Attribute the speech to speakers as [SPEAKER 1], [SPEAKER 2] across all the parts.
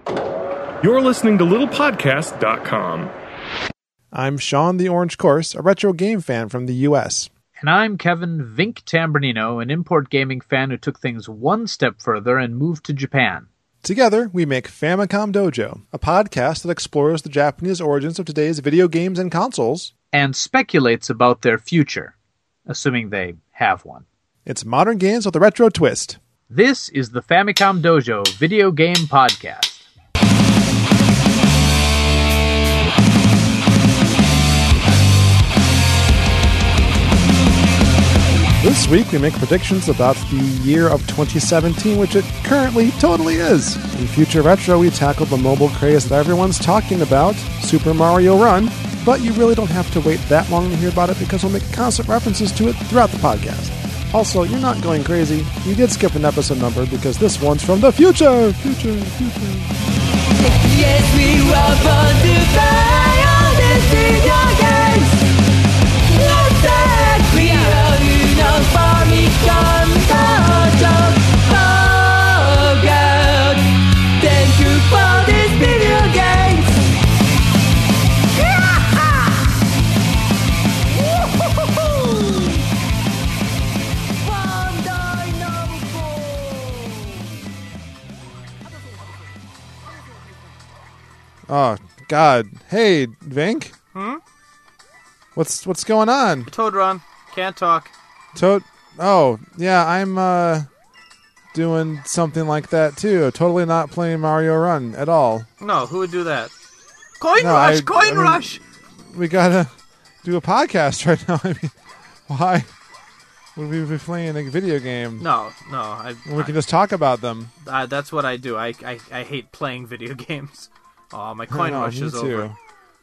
[SPEAKER 1] You're listening to littlepodcast.com.
[SPEAKER 2] I'm Sean the Orange Course, a retro game fan from the U.S.
[SPEAKER 3] And I'm Kevin Vink Tambernino, an import gaming fan who took things one step further and moved to Japan.
[SPEAKER 2] Together, we make Famicom Dojo, a podcast that explores the Japanese origins of today's video games and consoles.
[SPEAKER 3] And speculates about their future, assuming they have one.
[SPEAKER 2] It's modern games with a retro twist.
[SPEAKER 3] This is the Famicom Dojo Video Game Podcast.
[SPEAKER 2] This week, we make predictions about the year of 2017, which it currently totally is. In Future Retro, we tackle the mobile craze that everyone's talking about, Super Mario Run, but you really don't have to wait that long to hear about it because we'll make constant references to it throughout the podcast. Also, you're not going crazy. You did skip an episode number because this one's from the future.
[SPEAKER 4] Yes, we were born to play all these video games. Let's say we are Famicom Dojo. Oh God, thank you for these video games. Bandai Namco.
[SPEAKER 2] Oh, God. Hey, Vink? What's going on?
[SPEAKER 3] Toad Run. Can't talk.
[SPEAKER 2] Toad? Oh, yeah, I'm doing something like that too. Totally not playing Mario Run at all.
[SPEAKER 3] No, who would do that? Coin
[SPEAKER 2] No,
[SPEAKER 3] Rush!
[SPEAKER 2] I mean,
[SPEAKER 3] Rush!
[SPEAKER 2] We gotta do a podcast right now. I mean, why would we be playing a video game?
[SPEAKER 3] No.
[SPEAKER 2] We can just talk about them.
[SPEAKER 3] That's what I do. I hate playing video games. Oh, my Coin Rush
[SPEAKER 2] me
[SPEAKER 3] is
[SPEAKER 2] too.
[SPEAKER 3] over.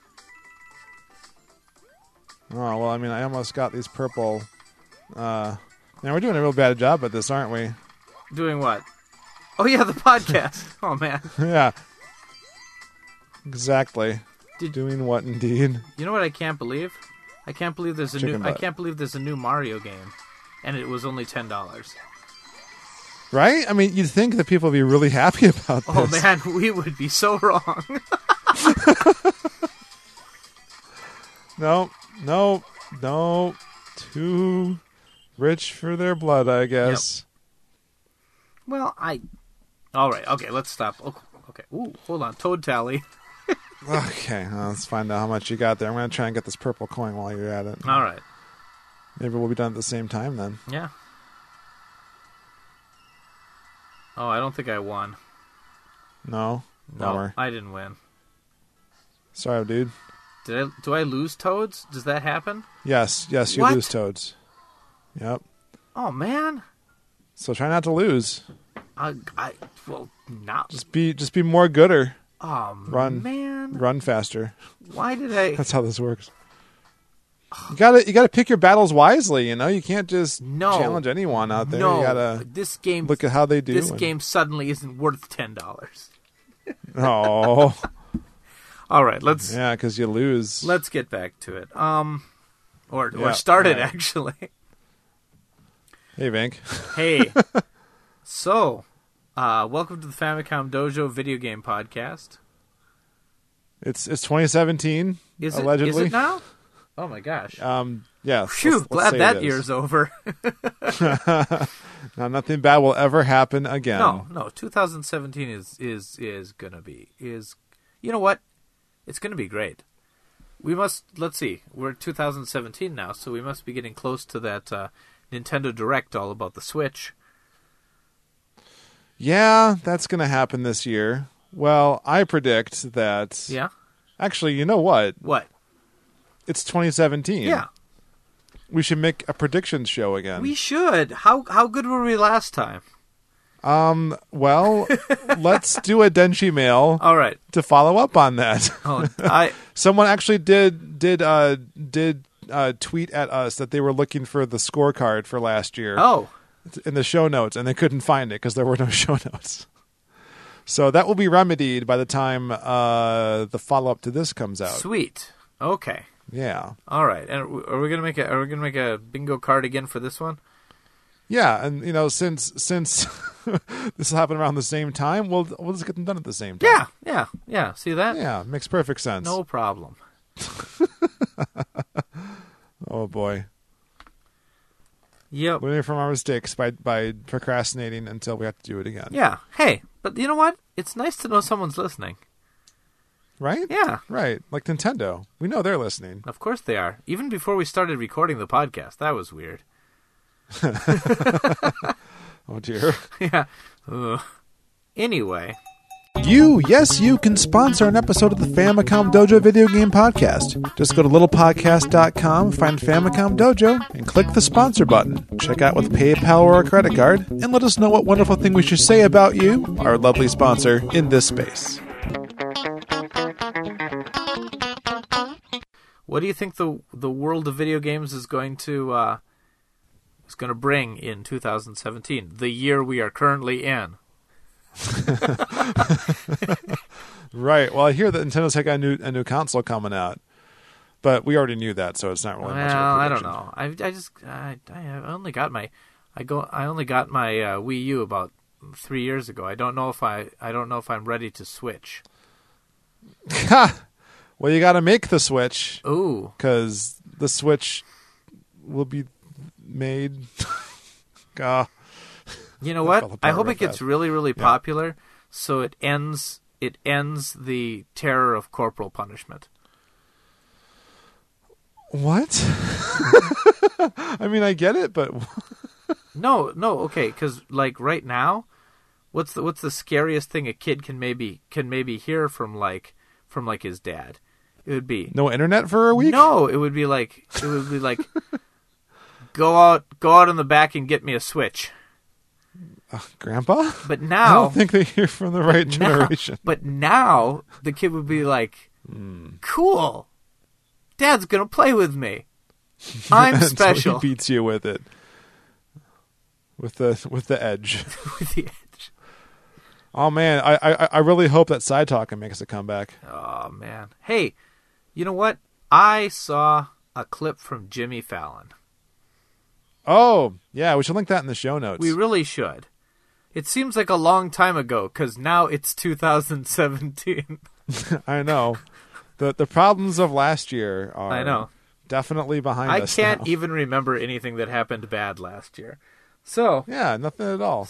[SPEAKER 2] Oh, well, I mean, I almost got these purple... Now we're doing a real bad job at this, aren't we?
[SPEAKER 3] Doing what? Oh yeah, the podcast. Oh man.
[SPEAKER 2] Yeah. Exactly. Doing what indeed?
[SPEAKER 3] You know what I can't believe? I can't believe there's a
[SPEAKER 2] Chicken butt.
[SPEAKER 3] I can't believe there's a new Mario game, and it was only $10.
[SPEAKER 2] Right? I mean, you'd think that people would be really happy about this.
[SPEAKER 3] Oh man, we would be so wrong.
[SPEAKER 2] No. Too rich for their blood, I guess.
[SPEAKER 3] Yep. Well, all right. Okay, let's stop. Okay. Ooh, hold on. Toad Tally.
[SPEAKER 2] Okay, well, let's find out how much you got there. I'm going to try and get this purple coin while you're at it.
[SPEAKER 3] All right.
[SPEAKER 2] Maybe we'll be done at the same time then.
[SPEAKER 3] Yeah. Oh, I don't think I won.
[SPEAKER 2] No?
[SPEAKER 3] No,
[SPEAKER 2] Bummer.
[SPEAKER 3] I didn't win.
[SPEAKER 2] Sorry, dude.
[SPEAKER 3] Do I lose toads? Does that happen?
[SPEAKER 2] Yes, you
[SPEAKER 3] What?
[SPEAKER 2] lose toads. Yep.
[SPEAKER 3] Oh man.
[SPEAKER 2] So try not to lose.
[SPEAKER 3] Well, not.
[SPEAKER 2] Just be more gooder.
[SPEAKER 3] Oh
[SPEAKER 2] Run.
[SPEAKER 3] man.
[SPEAKER 2] Run faster.
[SPEAKER 3] Why did I?
[SPEAKER 2] That's how this works. You gotta pick your battles wisely, you know? You can't just challenge anyone out there.
[SPEAKER 3] No,
[SPEAKER 2] You gotta
[SPEAKER 3] this game.
[SPEAKER 2] look at how they do.
[SPEAKER 3] This game suddenly isn't worth $10.
[SPEAKER 2] Oh.
[SPEAKER 3] All right, let's.
[SPEAKER 2] Yeah, because you lose.
[SPEAKER 3] Let's get back to it. Or start it actually.
[SPEAKER 2] Hey, Vink.
[SPEAKER 3] Hey. So, welcome to the Famicom Dojo Video Game Podcast.
[SPEAKER 2] It's 2017.
[SPEAKER 3] Is it?
[SPEAKER 2] Allegedly.
[SPEAKER 3] Is it now? Oh my gosh.
[SPEAKER 2] Yeah.
[SPEAKER 3] Phew, glad that year's over.
[SPEAKER 2] Now, nothing bad will ever happen again.
[SPEAKER 3] No. 2017 is gonna be you know what? It's gonna be great. Let's see. We're 2017 now, so we must be getting close to that Nintendo Direct all about the Switch.
[SPEAKER 2] Yeah, that's going to happen this year. Well, I predict that...
[SPEAKER 3] Yeah?
[SPEAKER 2] Actually, you know what?
[SPEAKER 3] What?
[SPEAKER 2] It's 2017.
[SPEAKER 3] Yeah.
[SPEAKER 2] We should make a predictions show again.
[SPEAKER 3] We should. How good were we last time?
[SPEAKER 2] Well, let's do a Denshi mail.
[SPEAKER 3] All right.
[SPEAKER 2] To follow up on that.
[SPEAKER 3] Oh,
[SPEAKER 2] Someone actually did tweet at us that they were looking for the scorecard for last year.
[SPEAKER 3] Oh.
[SPEAKER 2] In the show notes, and they couldn't find it because there were no show notes. So that will be remedied by the time the follow up to this comes out.
[SPEAKER 3] Sweet. Okay.
[SPEAKER 2] Yeah.
[SPEAKER 3] All right. And are we gonna make a bingo card again for this one?
[SPEAKER 2] Yeah, and since this will happen around the same time, we'll just get them done at the same time.
[SPEAKER 3] Yeah. See that?
[SPEAKER 2] Yeah, makes perfect sense.
[SPEAKER 3] No problem.
[SPEAKER 2] Oh boy.
[SPEAKER 3] Yep.
[SPEAKER 2] Learning from our mistakes by procrastinating until we have to do it again.
[SPEAKER 3] Yeah. Hey, but you know what? It's nice to know someone's listening.
[SPEAKER 2] Right?
[SPEAKER 3] Yeah.
[SPEAKER 2] Right. Like Nintendo. We know they're listening.
[SPEAKER 3] Of course they are. Even before we started recording the podcast. That was weird.
[SPEAKER 2] Oh dear.
[SPEAKER 3] Yeah. Ugh. Anyway.
[SPEAKER 2] You can sponsor an episode of the Famicom Dojo video game podcast. Just go to littlepodcast.com, find Famicom Dojo, and click the sponsor button. Check out with PayPal or a credit card, and let us know what wonderful thing we should say about you, our lovely sponsor, in this space.
[SPEAKER 3] What do you think the world of video games is going to bring in 2017, the year we are currently in?
[SPEAKER 2] Right. Well, I hear that Nintendo's got a new console coming out, but we already knew that, so it's not really much of a
[SPEAKER 3] I
[SPEAKER 2] prediction.
[SPEAKER 3] don't know. I only got my Wii U about 3 years ago. I don't know if I'm ready to switch.
[SPEAKER 2] Well, you got to make the Switch.
[SPEAKER 3] Ooh.
[SPEAKER 2] Because the Switch will be made.
[SPEAKER 3] You know what? I hope
[SPEAKER 2] real
[SPEAKER 3] it gets
[SPEAKER 2] fast.
[SPEAKER 3] really, really popular, so it ends the terror of corporal punishment.
[SPEAKER 2] What? I mean, I get it, but
[SPEAKER 3] No, okay, because like right now, what's the scariest thing a kid can maybe hear from his dad? It would be
[SPEAKER 2] no internet for a week?
[SPEAKER 3] No, it would be like go out in the back and get me a Switch.
[SPEAKER 2] Grandpa?
[SPEAKER 3] But
[SPEAKER 2] I
[SPEAKER 3] now
[SPEAKER 2] don't think they hear from the right generation.
[SPEAKER 3] But now the kid would be like, cool, Dad's gonna play with me. I'm
[SPEAKER 2] And
[SPEAKER 3] special.
[SPEAKER 2] So he beats you with it. With the edge.
[SPEAKER 3] With the edge.
[SPEAKER 2] Oh man, I really hope that Side Talking makes a comeback.
[SPEAKER 3] Oh man. Hey, you know what? I saw a clip from Jimmy Fallon.
[SPEAKER 2] Oh, yeah, we should link that in the show notes.
[SPEAKER 3] We really should. It seems like a long time ago, because now it's 2017.
[SPEAKER 2] I know. The problems of last year are
[SPEAKER 3] I know.
[SPEAKER 2] definitely behind
[SPEAKER 3] I
[SPEAKER 2] us
[SPEAKER 3] can't
[SPEAKER 2] now.
[SPEAKER 3] even remember anything that happened bad last year. So,
[SPEAKER 2] Yeah, nothing at all.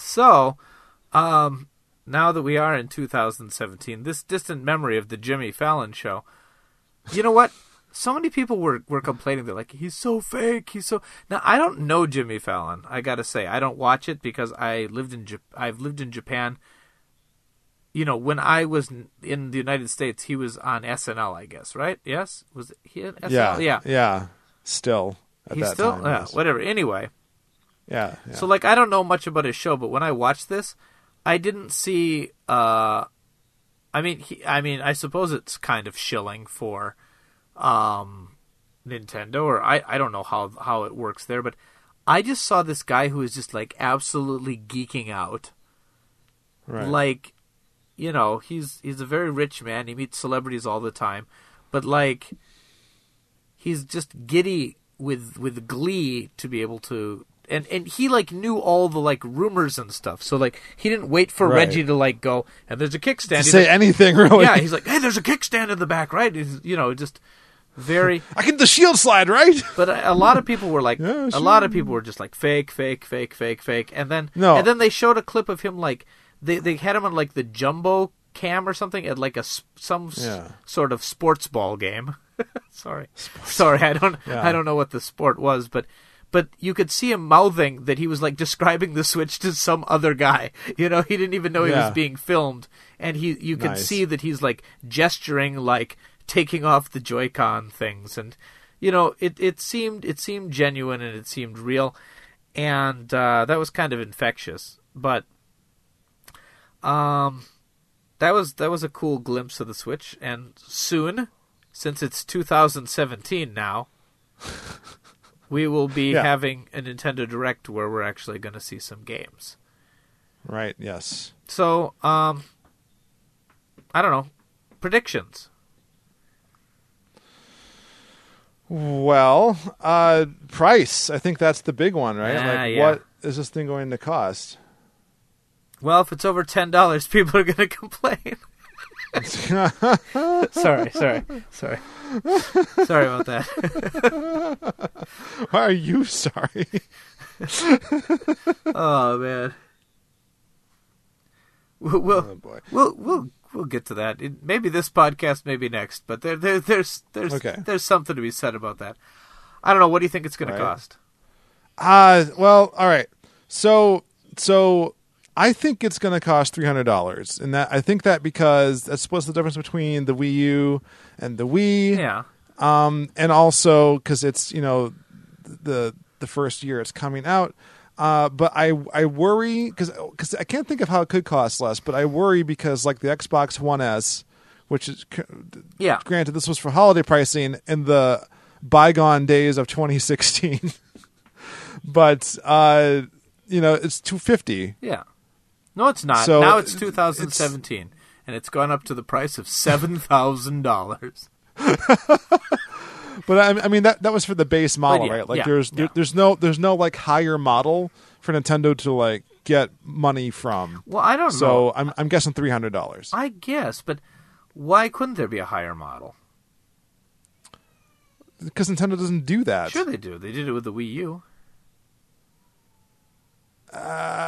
[SPEAKER 3] Now that we are in 2017, this distant memory of the Jimmy Fallon show, you know what? So many people were complaining. They're like, he's so fake. Now, I don't know Jimmy Fallon. I got to say, I don't watch it because I've lived in Japan. You know, when I was in the United States, he was on SNL, I guess, right? Yes? Was he on SNL?
[SPEAKER 2] Yeah. Still at
[SPEAKER 3] He's
[SPEAKER 2] that
[SPEAKER 3] still,
[SPEAKER 2] time.
[SPEAKER 3] yeah,
[SPEAKER 2] yes.
[SPEAKER 3] whatever. Anyway.
[SPEAKER 2] Yeah.
[SPEAKER 3] So, like, I don't know much about his show, but when I watched this, I didn't see. I suppose it's kind of shilling for Nintendo, or I don't know how it works there, but I just saw this guy who is just like absolutely geeking out.
[SPEAKER 2] Right.
[SPEAKER 3] Like, you know, he's a very rich man. He meets celebrities all the time, but like, he's just giddy with glee to be able to. And he, like, knew all the, like, rumors and stuff. So, like, he didn't wait for
[SPEAKER 2] Right.
[SPEAKER 3] Reggie to, like, go, and there's a kickstand.
[SPEAKER 2] To
[SPEAKER 3] He's
[SPEAKER 2] say
[SPEAKER 3] like,
[SPEAKER 2] anything, really.
[SPEAKER 3] yeah, he's like, hey, there's a kickstand in the back, right? He's, you know, just very...
[SPEAKER 2] I can do the shield slide, right?
[SPEAKER 3] But a lot of people were like...
[SPEAKER 2] Yeah,
[SPEAKER 3] A
[SPEAKER 2] sure.
[SPEAKER 3] lot of people were just like, fake. And then
[SPEAKER 2] No.
[SPEAKER 3] and then they showed a clip of him, like... They had him on, like, the Jumbo cam or something at, like, sort of sports ball game. Sorry, I don't know what the sport was, but you could see him mouthing that he was like describing the Switch to some other guy. You know, he didn't even know he was being filmed, and you could
[SPEAKER 2] Nice.
[SPEAKER 3] see that he's like gesturing, like taking off the Joy-Con things, and you know, it seemed genuine and it seemed real, and that was kind of infectious. But that was a cool glimpse of the Switch, and soon, since it's 2017 now. We will be having a Nintendo Direct where we're actually going to see some games.
[SPEAKER 2] Right, yes.
[SPEAKER 3] So, I don't know. Predictions.
[SPEAKER 2] Well, price. I think that's the big one, right?
[SPEAKER 3] Yeah,
[SPEAKER 2] like
[SPEAKER 3] yeah.
[SPEAKER 2] is this thing going to cost?
[SPEAKER 3] Well, if it's over $10, people are going to complain. Sorry about that.
[SPEAKER 2] Why are you sorry?
[SPEAKER 3] Oh man, we'll
[SPEAKER 2] Oh, boy.
[SPEAKER 3] we'll get to that. Maybe this podcast, maybe next. But there's
[SPEAKER 2] Okay.
[SPEAKER 3] there's something to be said about that. I don't know. What do you think it's going
[SPEAKER 2] Right.
[SPEAKER 3] to cost?
[SPEAKER 2] Well, all right. So I think it's going to cost $300, and I think that because that's what's the difference between the Wii U and the Wii.
[SPEAKER 3] Yeah.
[SPEAKER 2] And also because it's the first year it's coming out. But I worry because I can't think of how it could cost less. But I worry because like the Xbox One S, which is
[SPEAKER 3] Yeah.
[SPEAKER 2] granted this was for holiday pricing in the bygone days of 2016. But it's $250.
[SPEAKER 3] Yeah. No, it's not.
[SPEAKER 2] So
[SPEAKER 3] Now it's 2017, and it's gone up to the price of $7,000.
[SPEAKER 2] But I mean that was for the base model,
[SPEAKER 3] yeah,
[SPEAKER 2] right? Like
[SPEAKER 3] yeah.
[SPEAKER 2] there's no like higher model for Nintendo to like get money from.
[SPEAKER 3] Well, I don't know.
[SPEAKER 2] So I'm guessing $300.
[SPEAKER 3] I guess, but why couldn't there be a higher model?
[SPEAKER 2] Because Nintendo doesn't do that.
[SPEAKER 3] Sure, they do. They did it with the Wii U. You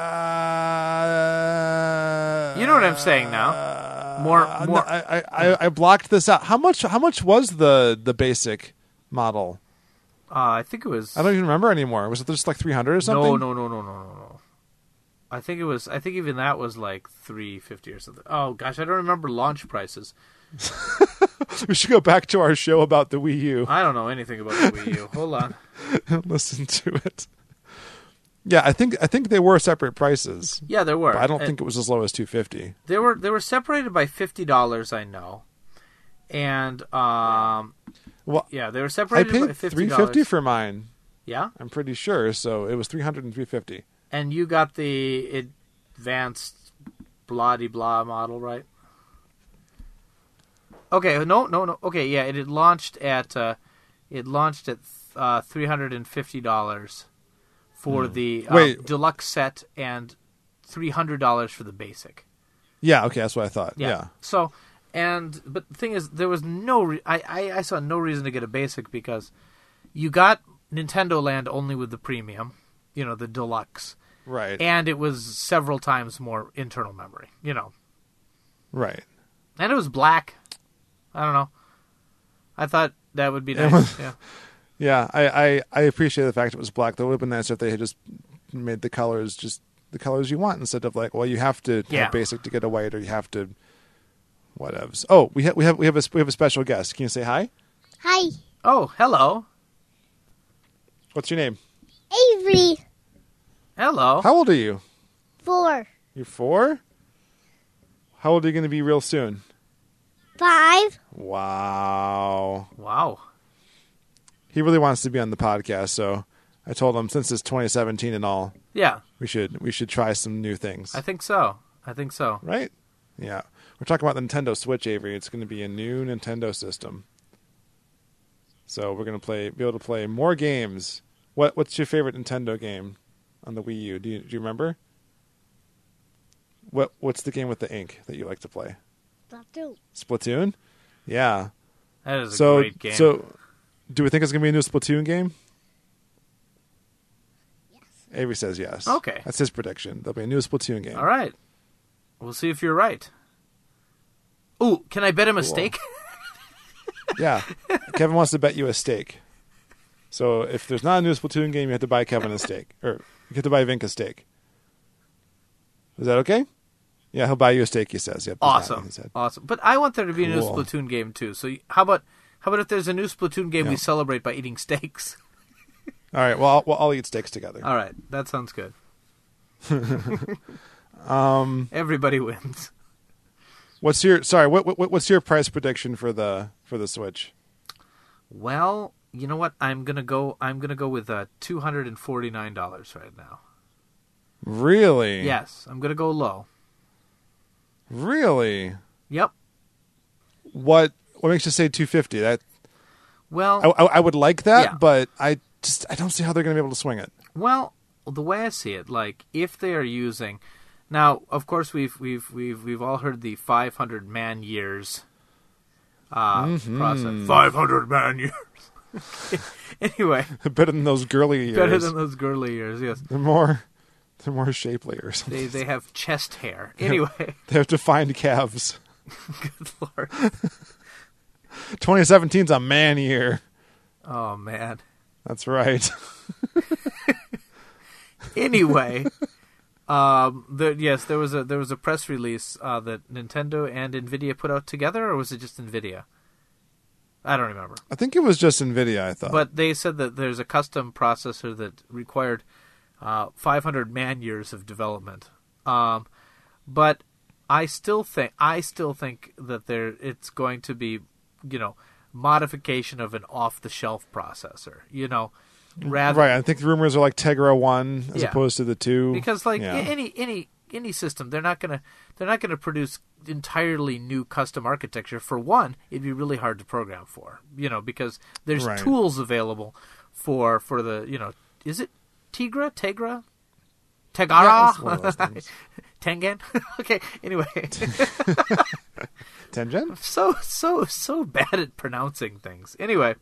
[SPEAKER 3] know what I'm saying now. More.
[SPEAKER 2] No, I blocked this out. How much was the basic model?
[SPEAKER 3] I think it was.
[SPEAKER 2] I don't even remember anymore. Was it just like 300 or something?
[SPEAKER 3] No. I think it was. I think even that was like $350 or something. Oh gosh, I don't remember launch prices.
[SPEAKER 2] We should go back to our show about the Wii U
[SPEAKER 3] I don't know anything about the Wii U. Hold on.
[SPEAKER 2] and listen to it. Yeah, I think they were separate prices.
[SPEAKER 3] Yeah, there were.
[SPEAKER 2] But I don't think it was as low as $250.
[SPEAKER 3] They were separated by $50. I know, and
[SPEAKER 2] Well,
[SPEAKER 3] yeah, they were
[SPEAKER 2] I
[SPEAKER 3] separated
[SPEAKER 2] paid
[SPEAKER 3] by $50.
[SPEAKER 2] $350 for mine.
[SPEAKER 3] Yeah,
[SPEAKER 2] I'm pretty sure. So it was $300 and $350.
[SPEAKER 3] and you got the advanced blah de blah model, right? Okay, no. Okay, yeah, it had launched at $350 for the
[SPEAKER 2] Wait.
[SPEAKER 3] deluxe set and $300 for the basic.
[SPEAKER 2] Yeah, okay, that's what I thought. Yeah.
[SPEAKER 3] So, but the thing is, there was I saw no reason to get a basic because you got Nintendo Land only with the premium, the deluxe,
[SPEAKER 2] Right.
[SPEAKER 3] and it was several times more internal memory,
[SPEAKER 2] Right.
[SPEAKER 3] and it was black. I don't know. I thought that would be nice. Yeah.
[SPEAKER 2] Yeah, I appreciate the fact it was black. That would have been nice if they had just made the colors just the colors you want instead of like, well, you have to
[SPEAKER 3] Yeah.
[SPEAKER 2] have basic to get a white, or you have to whatevs. Oh, we have a special guest. Can you say hi?
[SPEAKER 5] Hi,
[SPEAKER 3] Oh, hello.
[SPEAKER 2] What's your name?
[SPEAKER 5] Avery.
[SPEAKER 3] Hello.
[SPEAKER 2] How old are you?
[SPEAKER 5] 4,
[SPEAKER 2] You're 4? How old are you going to be real soon?
[SPEAKER 5] 5.
[SPEAKER 2] Wow.
[SPEAKER 3] Wow.
[SPEAKER 2] He really wants to be on the podcast, so I told him since it's 2017 and all,
[SPEAKER 3] Yeah,
[SPEAKER 2] we should try some new things.
[SPEAKER 3] I think so.
[SPEAKER 2] Right? Yeah. We're talking about the Nintendo Switch, Avery. It's going to be a new Nintendo system. So we're going to be able to play more games. What's your favorite Nintendo game on the Wii U? Do you remember? What's the game with the ink that you like to play? Splatoon? Yeah.
[SPEAKER 3] That is a great game.
[SPEAKER 2] So do we think it's going to be a new Splatoon game?
[SPEAKER 5] Yes.
[SPEAKER 2] Avery says yes.
[SPEAKER 3] Okay.
[SPEAKER 2] That's his prediction. There'll be a new Splatoon game.
[SPEAKER 3] All right. We'll see if you're right. Ooh, can I bet him a steak?
[SPEAKER 2] Yeah. Kevin wants to bet you a steak. So if there's not a new Splatoon game, you have to buy Kevin a steak. Or you have to buy Vink a steak. Is that okay? Yeah, he'll buy you a steak, he says. Yep, he's nodding his head.
[SPEAKER 3] Awesome. But I want there to be a new
[SPEAKER 2] Cool.
[SPEAKER 3] Splatoon game, too. So how about if there's a new Splatoon game we
[SPEAKER 2] Yeah.
[SPEAKER 3] celebrate by eating steaks?
[SPEAKER 2] All right, well, I'll eat steaks together.
[SPEAKER 3] All right. That sounds good. Everybody wins.
[SPEAKER 2] What's your price prediction for the Switch?
[SPEAKER 3] Well, you know what? I'm gonna go with $249 right now.
[SPEAKER 2] Really?
[SPEAKER 3] Yes, I'm gonna go low.
[SPEAKER 2] Really?
[SPEAKER 3] Yep.
[SPEAKER 2] What makes you say $250? That
[SPEAKER 3] Well,
[SPEAKER 2] I would like that,
[SPEAKER 3] Yeah.
[SPEAKER 2] but I don't see how they're going to be able to swing it.
[SPEAKER 3] well, the way I see it, like if they are using, now of course we've all heard the 500 man years process. 500 man years. Anyway,
[SPEAKER 2] Better than those girly years.
[SPEAKER 3] better than those girly years. Yes,
[SPEAKER 2] They're more shapely or something.
[SPEAKER 3] they have chest hair. Anyway,
[SPEAKER 2] They have defined calves.
[SPEAKER 3] good lord.
[SPEAKER 2] 2017's a man year.
[SPEAKER 3] Oh man.
[SPEAKER 2] That's right.
[SPEAKER 3] Anyway, there was a press release that Nintendo and Nvidia put out together, or was it just Nvidia? I don't remember.
[SPEAKER 2] I think it was just NVIDIA, I thought.
[SPEAKER 3] But they said that there's a custom processor that required 500 man years of development. But I still think that it's going to be, modification of an off-the-shelf processor. Rather
[SPEAKER 2] Right, I think the rumors are like Tegra 1 as
[SPEAKER 3] Yeah.
[SPEAKER 2] opposed to the 2.
[SPEAKER 3] because
[SPEAKER 2] Yeah.
[SPEAKER 3] any system, they're not gonna produce entirely new custom architecture. For one, it'd be really hard to program for, because there's
[SPEAKER 2] Right.
[SPEAKER 3] tools available for the, is it Tegra?
[SPEAKER 2] Yeah,
[SPEAKER 3] Tegara?
[SPEAKER 2] it's one of those things.
[SPEAKER 3] Tengen? Okay, anyway.
[SPEAKER 2] Tengen?
[SPEAKER 3] so bad at pronouncing things. Anyway,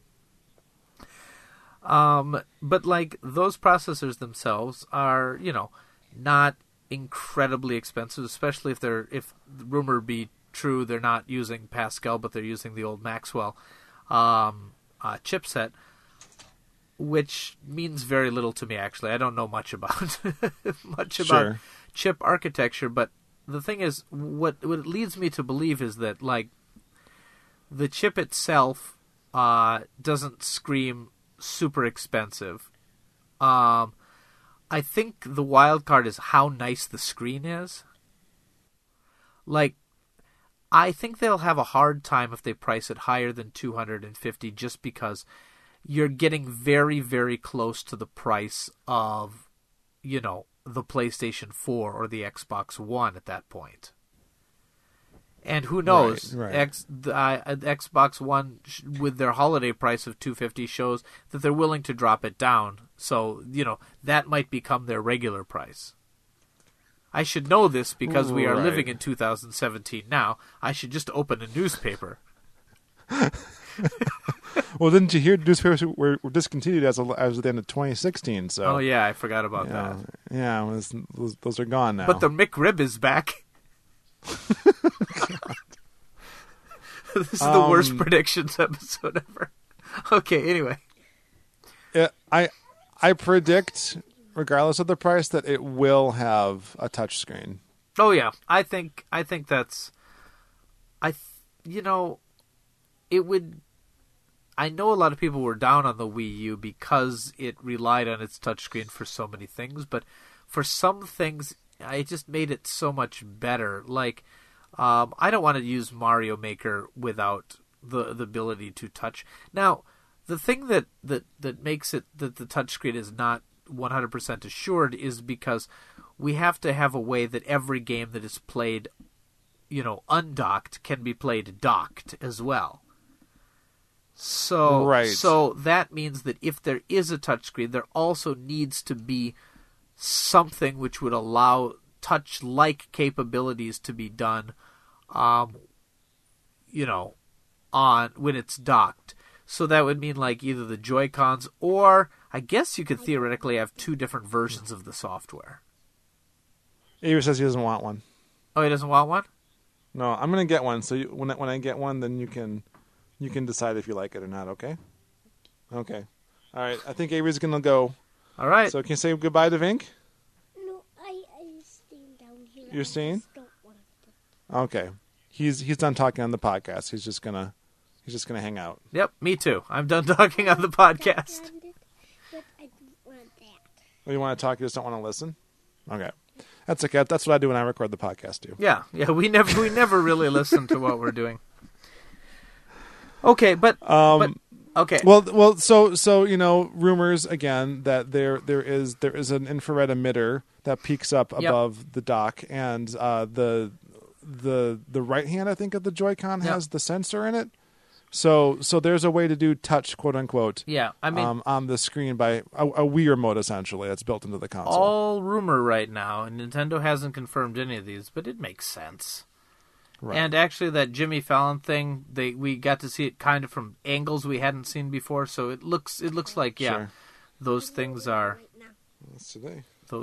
[SPEAKER 3] but like those processors themselves are, not incredibly expensive, especially if the rumor be true, they're not using Pascal, but they're using the old Maxwell chipset, which means very little to me. Actually, I don't know much about about
[SPEAKER 2] Sure.
[SPEAKER 3] chip architecture, but the thing is, what it leads me to believe is that like the chip itself doesn't scream super expensive. I think the wild card is how nice the screen is. Like, I think they'll have a hard time if they price it higher than $250, just because you're getting very, very close to the price of, the PlayStation 4 or the Xbox One at that point. And who knows?
[SPEAKER 2] Right.
[SPEAKER 3] Xbox One, with their holiday price of $250, shows that they're willing to drop it down. So, that might become their regular price. I should know this because we are
[SPEAKER 2] Right.
[SPEAKER 3] living in 2017 now. I should just open a newspaper.
[SPEAKER 2] Well, didn't you hear newspapers were discontinued as of the end of 2016? So
[SPEAKER 3] Oh, yeah, I forgot about that.
[SPEAKER 2] yeah, those are gone now.
[SPEAKER 3] But the McRib is back. This is the worst predictions episode ever. Okay, anyway.
[SPEAKER 2] Yeah, I predict, regardless of the price, that it will have a touchscreen.
[SPEAKER 3] Oh yeah, I think that's, it would. I know a lot of people were down on the Wii U because it relied on its touchscreen for so many things, but for some things, it just made it so much better. Like, I don't want to use Mario Maker without the ability to touch. Now, the thing that makes it that the touchscreen is not 100% assured is because we have to have a way that every game that is played, undocked can be played docked as well. So,
[SPEAKER 2] Right.
[SPEAKER 3] So that means that if there is a touchscreen, there also needs to be something which would allow touch-like capabilities to be done, on when it's docked. So that would mean like either the Joy-Cons, or I guess you could theoretically have two different versions of the software.
[SPEAKER 2] Avery says he doesn't want one.
[SPEAKER 3] Oh, he doesn't want one?
[SPEAKER 2] No, I'm going to get one. So when I get one, then you can decide if you like it or not. Okay. Okay. All right. I think Avery's going to go.
[SPEAKER 3] All right.
[SPEAKER 2] So can you say goodbye to Vink?
[SPEAKER 5] No, I'm staying down here.
[SPEAKER 2] You're staying?
[SPEAKER 5] I just don't want to.
[SPEAKER 2] Okay. He's done talking on the podcast. He's just gonna hang out.
[SPEAKER 3] Yep, me too. I'm done talking on the podcast.
[SPEAKER 5] But I don't want that.
[SPEAKER 2] Oh, you want to talk? You just don't want to listen. Okay. That's okay. That's what I do when I record the podcast too.
[SPEAKER 3] Yeah. We never really listen to what we're doing. Okay, but okay.
[SPEAKER 2] Well. So rumors again that there is an infrared emitter that peaks up above the dock, and the right hand, I think, of the Joy-Con has the sensor in it, So there's a way to do touch, quote unquote.
[SPEAKER 3] Yeah, I mean,
[SPEAKER 2] on the screen by a Wii remote essentially that's built into the console.
[SPEAKER 3] all rumor right now, and Nintendo hasn't confirmed any of these, but it makes sense.
[SPEAKER 2] Right.
[SPEAKER 3] And actually, that Jimmy Fallon thing, we got to see it kind of from angles we hadn't seen before, so it looks like
[SPEAKER 2] Sure.
[SPEAKER 3] those things are
[SPEAKER 2] That's today.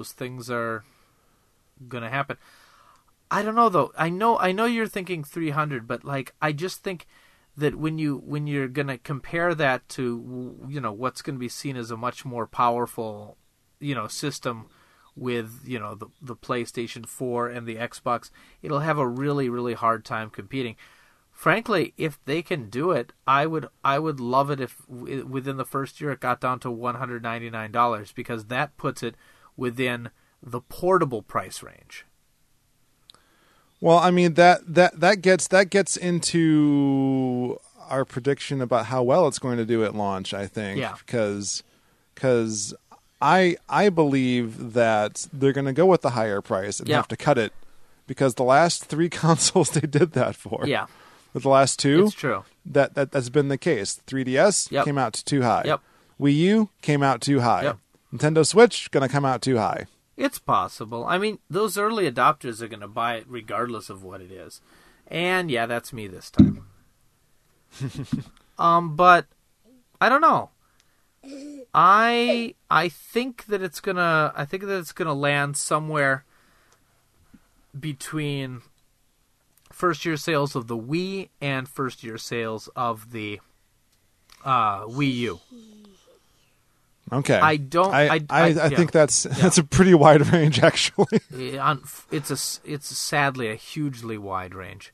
[SPEAKER 3] gonna happen. I don't know though. I know you're thinking 300, but like I just think that when you're gonna compare that to what's going to be seen as a much more powerful system with the PlayStation 4 and the Xbox, it'll have a really, really hard time competing. Frankly, if they can do it, I would love it if within the first year it got down to $199, because that puts it within the portable price range.
[SPEAKER 2] Well, I mean that gets into our prediction about how well it's going to do at launch, I think.
[SPEAKER 3] Yeah.
[SPEAKER 2] Because I believe that they're going to go with the higher price and
[SPEAKER 3] Yeah.
[SPEAKER 2] have to cut it, because the last 3 consoles they did that for.
[SPEAKER 3] Yeah,
[SPEAKER 2] With the last 2,
[SPEAKER 3] it's true.
[SPEAKER 2] that's been the case. 3DS
[SPEAKER 3] Yep.
[SPEAKER 2] came out too high.
[SPEAKER 3] Yep.
[SPEAKER 2] Wii U came out too high.
[SPEAKER 3] Yep.
[SPEAKER 2] Nintendo Switch going to come out too high.
[SPEAKER 3] It's possible. I mean, those early adopters are going to buy it regardless of what it is. And yeah, that's me this time. But I don't know. I think that it's gonna land somewhere between first year sales of the Wii and first year sales of the Wii U.
[SPEAKER 2] Okay.
[SPEAKER 3] I don't.
[SPEAKER 2] I
[SPEAKER 3] yeah.
[SPEAKER 2] think that's a pretty wide range, actually.
[SPEAKER 3] It's sadly a hugely wide range.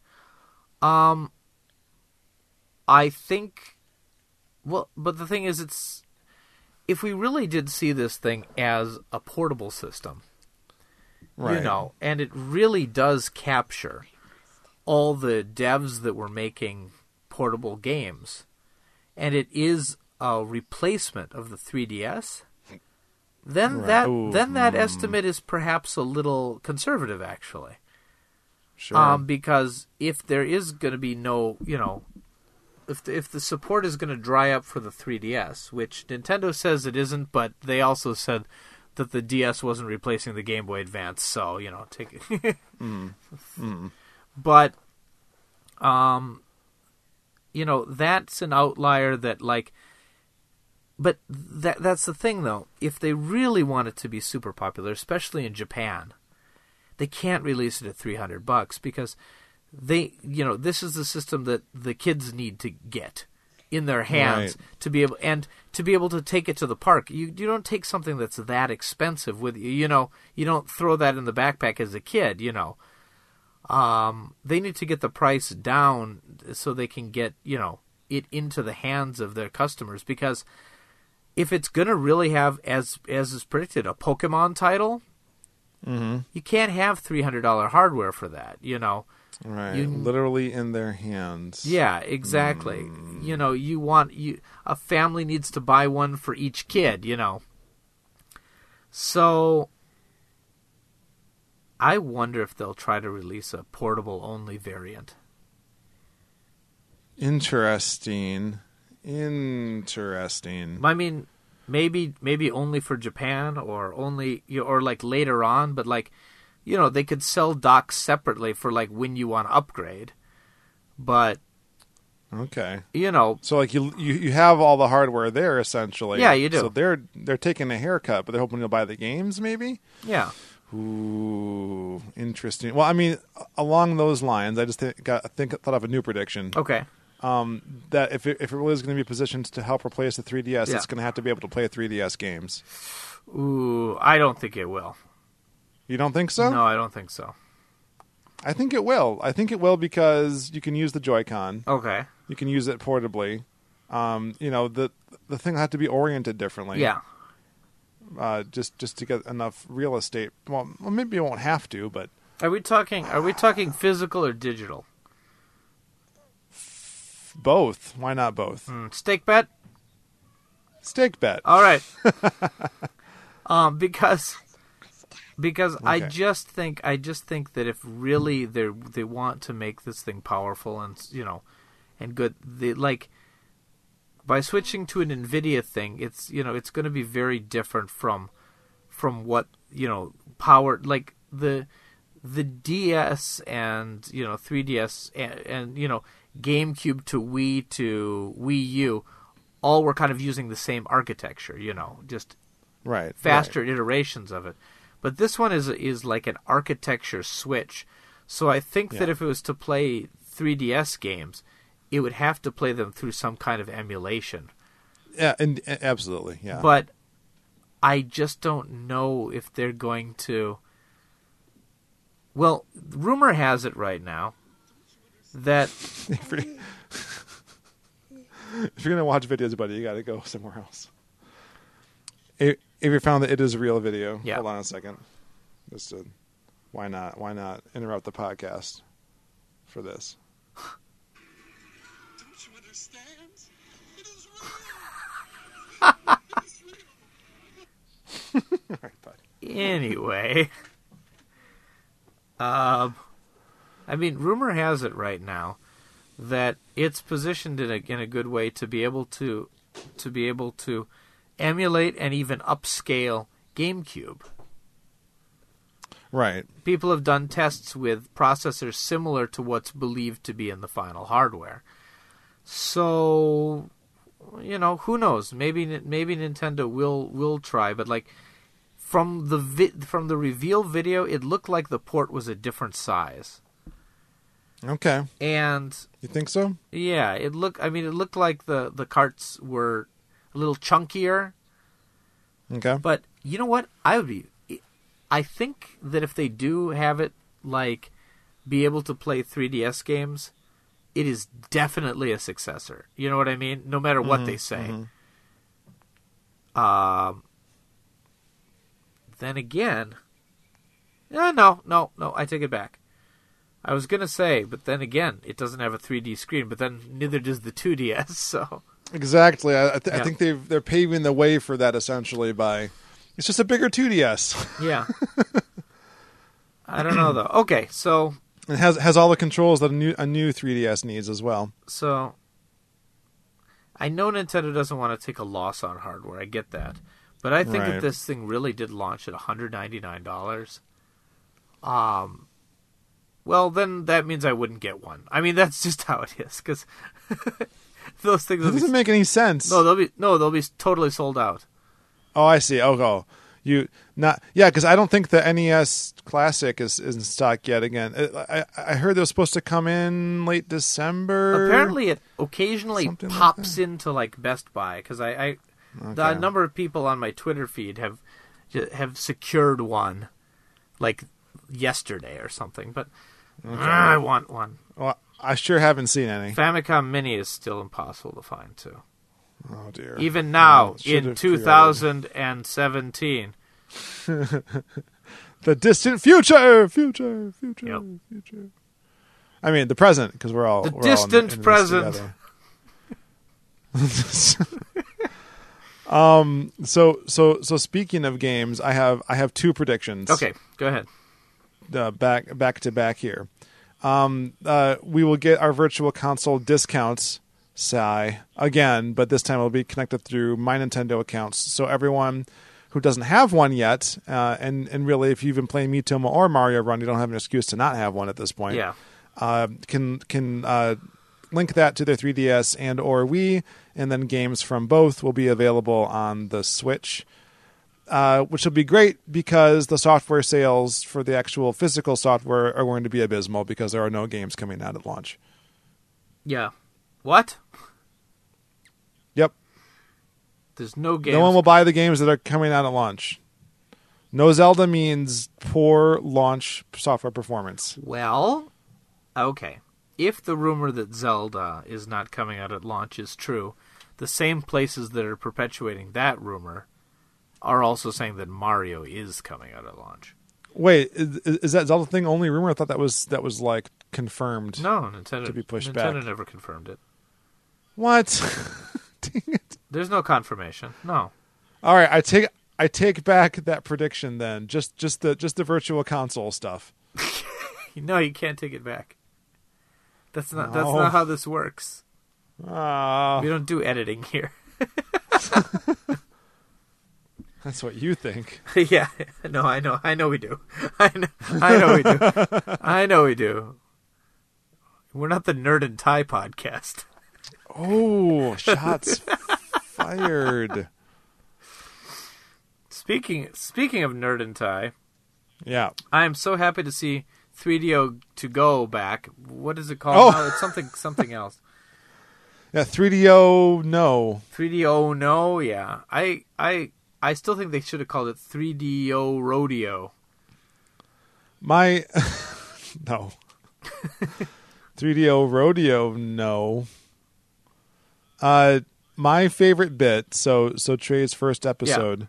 [SPEAKER 3] I think. Well, but the thing is, if we really did see this thing as a portable system,
[SPEAKER 2] Right.
[SPEAKER 3] and it really does capture all the devs that were making portable games, and it is a replacement of the 3DS, then
[SPEAKER 2] Right.
[SPEAKER 3] that estimate is perhaps a little conservative, actually.
[SPEAKER 2] Sure.
[SPEAKER 3] Because if there is going to be no, if the support is going to dry up for the 3DS, which Nintendo says it isn't, but they also said that the DS wasn't replacing the Game Boy Advance, so take it. But, that's an outlier that but that's the thing though. If they really want it to be super popular, especially in Japan, they can't release it at $300 because this is the system that the kids need to get in their hands
[SPEAKER 2] Right.
[SPEAKER 3] to be able to take it to the park. You don't take something that's that expensive with you. You don't throw that in the backpack as a kid. They need to get the price down so they can get it into the hands of their customers, because if it's going to really have, as is predicted, a Pokemon title, you can't have $300 hardware for that.
[SPEAKER 2] Right. Literally in their hands.
[SPEAKER 3] Yeah, exactly. A family needs to buy one for each kid, So I wonder if they'll try to release a portable only variant.
[SPEAKER 2] Interesting.
[SPEAKER 3] I mean, maybe only for Japan, or only later on, but they could sell docks separately for when you want to upgrade. But
[SPEAKER 2] Okay.
[SPEAKER 3] So
[SPEAKER 2] you have all the hardware there essentially.
[SPEAKER 3] Yeah, you do.
[SPEAKER 2] So they're taking a haircut, but they're hoping you'll buy the games maybe?
[SPEAKER 3] yeah.
[SPEAKER 2] Ooh, interesting. Well, I mean, along those lines, I just thought of a new prediction.
[SPEAKER 3] Okay.
[SPEAKER 2] That if it really is going to be positioned to help replace the 3DS,
[SPEAKER 3] Yeah.
[SPEAKER 2] it's going to have to be able to play 3DS games.
[SPEAKER 3] Ooh, I don't think it will.
[SPEAKER 2] You don't think so?
[SPEAKER 3] No, I don't think so.
[SPEAKER 2] I think it will. I think it will because you can use the Joy-Con.
[SPEAKER 3] Okay.
[SPEAKER 2] You can use it portably. The thing will have to be oriented differently.
[SPEAKER 3] Yeah.
[SPEAKER 2] Just to get enough real estate. Well, maybe you won't have to, but
[SPEAKER 3] Are we talking physical or digital?
[SPEAKER 2] both. Why not both?
[SPEAKER 3] Stake bet?
[SPEAKER 2] Stake bet.
[SPEAKER 3] All right. Because I
[SPEAKER 2] Okay.
[SPEAKER 3] just think that if really they want to make this thing powerful and and good. By switching to an NVIDIA thing, it's going to be very different from what power like the DS and 3DS and GameCube to Wii to Wii U, all were kind of using the same architecture, just
[SPEAKER 2] Right.
[SPEAKER 3] faster iterations of it. But this one is like an architecture switch. So I think that if it was to play 3DS games, it would have to play them through some kind of emulation.
[SPEAKER 2] Yeah, and absolutely. Yeah.
[SPEAKER 3] But I just don't know if they're going to. Well, rumor has it right now that
[SPEAKER 2] if you're gonna watch videos, buddy, you got to go somewhere else. If you found that it is a real video, hold on a second. Why not? Why not interrupt the podcast for this?
[SPEAKER 6] Don't you understand? It is real.
[SPEAKER 2] All right, bud.
[SPEAKER 3] anyway. Rumor has it right now that it's positioned in a good way to be able to emulate and even upscale GameCube.
[SPEAKER 2] Right.
[SPEAKER 3] People have done tests with processors similar to what's believed to be in the final hardware. So, who knows? Maybe Nintendo will try, but from the reveal video, it looked like the port was a different size.
[SPEAKER 2] Okay.
[SPEAKER 3] And
[SPEAKER 2] you think so?
[SPEAKER 3] Yeah, it looked like the carts were a little chunkier.
[SPEAKER 2] Okay.
[SPEAKER 3] But you know what? I think that if they do have it be able to play 3DS games, it is definitely a successor. You know what I mean? No matter what they say. Then again, no, I take it back. I was gonna say, but then again, it doesn't have a 3D screen. But then neither does the 2DS. So
[SPEAKER 2] exactly, I think they're paving the way for that essentially by it's just a bigger 2DS.
[SPEAKER 3] Yeah. I don't know though. Okay, so
[SPEAKER 2] it has all the controls that a new 3DS needs as well.
[SPEAKER 3] So I know Nintendo doesn't want to take a loss on hardware. I get that. But I think that this thing really did launch at $199. Well, then that means I wouldn't get one. I mean, that's just how it is, because those things.
[SPEAKER 2] That doesn't make any sense.
[SPEAKER 3] No, they'll be totally sold out.
[SPEAKER 2] Oh, I see. Because I don't think the NES Classic is in stock yet. Again, I heard it was supposed to come in late December.
[SPEAKER 3] Apparently, it occasionally pops into Best Buy because the number of people on my Twitter feed have secured one yesterday or something. But I want one.
[SPEAKER 2] Well, I sure haven't seen any.
[SPEAKER 3] Famicom Mini is still impossible to find too.
[SPEAKER 2] Oh dear!
[SPEAKER 3] Even now in 2017.
[SPEAKER 2] The distant future.
[SPEAKER 3] Yep.
[SPEAKER 2] I mean the present, because we're all
[SPEAKER 3] distant
[SPEAKER 2] in
[SPEAKER 3] present.
[SPEAKER 2] So speaking of games, I have two predictions.
[SPEAKER 3] Okay, go ahead.
[SPEAKER 2] Back to back here. We will get our virtual console discounts again, but this time it'll be connected through My Nintendo accounts. So everyone who doesn't have one yet, and really if you've been playing Miitomo or Mario Run, you don't have an excuse to not have one at this point.
[SPEAKER 3] Yeah.
[SPEAKER 2] Can link that to their 3DS and or Wii, and then games from both will be available on the Switch, which will be great because the software sales for the actual physical software are going to be abysmal because there are no games coming out at launch.
[SPEAKER 3] Yeah. What?
[SPEAKER 2] Yep.
[SPEAKER 3] There's no games.
[SPEAKER 2] No one will buy the games that are coming out at launch. No Zelda means poor launch software performance.
[SPEAKER 3] Well, okay. If the rumor that Zelda is not coming out at launch is true, the same places that are perpetuating that rumor are also saying that Mario is coming out at launch.
[SPEAKER 2] Wait, is that Zelda thing only rumor? I thought that was confirmed.
[SPEAKER 3] No, Nintendo
[SPEAKER 2] to be pushed
[SPEAKER 3] back.
[SPEAKER 2] back.
[SPEAKER 3] Nintendo never confirmed it.
[SPEAKER 2] What? Dang it.
[SPEAKER 3] There's no confirmation. No.
[SPEAKER 2] All right, I take back that prediction then. Just the virtual console stuff.
[SPEAKER 3] No, you can't take it back. That's not how this works. We don't do editing here.
[SPEAKER 2] That's what you think.
[SPEAKER 3] Yeah, no, I know we do. I know we do. I know we do. We're not the Nerd and Tie podcast.
[SPEAKER 2] Oh, shots fired.
[SPEAKER 3] Speaking of Nerd and Tie,
[SPEAKER 2] Yeah.
[SPEAKER 3] I am so happy to see 3DO to go back. What is it called now? It's something else.
[SPEAKER 2] Yeah, 3DO no.
[SPEAKER 3] 3DO no, yeah. I still think they should have called it 3DO Rodeo.
[SPEAKER 2] My no. 3DO Rodeo no. My favorite bit, so Trey's first episode,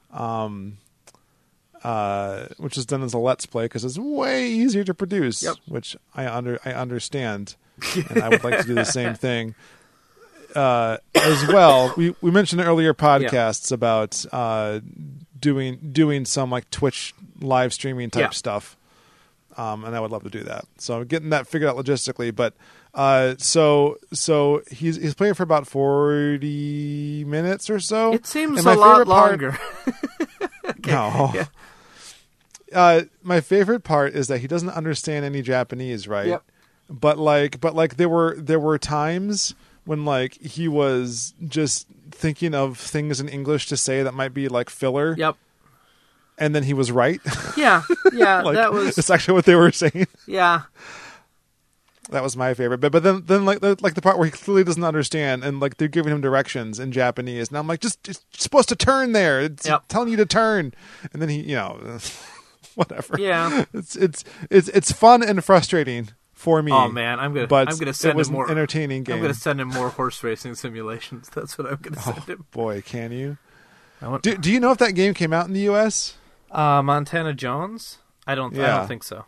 [SPEAKER 2] which is done as a Let's Play because it's way easier to produce, which I understand, and I would like to do the same thing. As well, we mentioned in earlier podcasts about doing some like Twitch live streaming type stuff, and I would love to do that. So getting that figured out logistically, but so he's playing for about 40 minutes or so.
[SPEAKER 3] It seems a lot longer.
[SPEAKER 2] Okay. No. Yeah. My favorite part is that he doesn't understand any Japanese, right?
[SPEAKER 3] Yep.
[SPEAKER 2] But there were times when like he was just thinking of things in English to say that might be like filler. Yep. And then he was right.
[SPEAKER 3] Yeah.
[SPEAKER 2] Like,
[SPEAKER 3] that was.
[SPEAKER 2] It's actually what they were saying.
[SPEAKER 3] Yeah.
[SPEAKER 2] That was my favorite bit. But then like the part where he clearly doesn't understand and like they're giving him directions in Japanese, and I'm like, just you're supposed to turn there. It's telling you to turn, and then he, whatever.
[SPEAKER 3] Yeah.
[SPEAKER 2] It's fun and frustrating for me.
[SPEAKER 3] Oh man, I'm gonna send him more
[SPEAKER 2] entertaining game.
[SPEAKER 3] I'm gonna send him more horse racing simulations. That's what I'm gonna send him.
[SPEAKER 2] Boy, can you? Do you know if that game came out in the U.S.?
[SPEAKER 3] Montana Jones? I don't think so.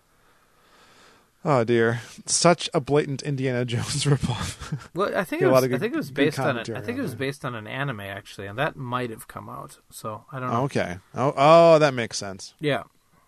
[SPEAKER 2] Oh dear, such a blatant Indiana Jones ripoff.
[SPEAKER 3] Well, I think it was based on it. I think it was based on an anime actually, and that might have come out. So I don't know.
[SPEAKER 2] Okay. Oh, that makes sense.
[SPEAKER 3] Yeah.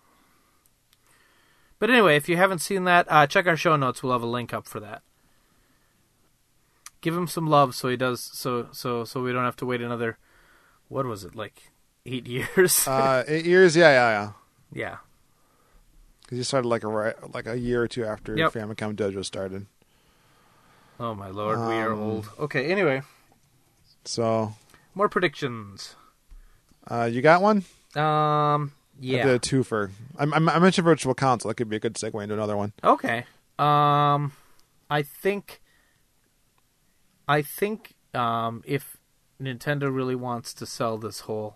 [SPEAKER 3] But anyway, if you haven't seen that, check our show notes. We'll have a link up for that. Give him some love so he does so we don't have to wait another. What was it, like 8 years?
[SPEAKER 2] 8 years, yeah.
[SPEAKER 3] Yeah.
[SPEAKER 2] Because you started like a year or two after Famicom Dojo started.
[SPEAKER 3] Oh my lord, we are old. Okay, anyway.
[SPEAKER 2] So.
[SPEAKER 3] More predictions.
[SPEAKER 2] You got one?
[SPEAKER 3] Yeah.
[SPEAKER 2] I did a twofer. I mentioned Virtual Console. That could be a good segue into another one.
[SPEAKER 3] Okay. I think if Nintendo really wants to sell this whole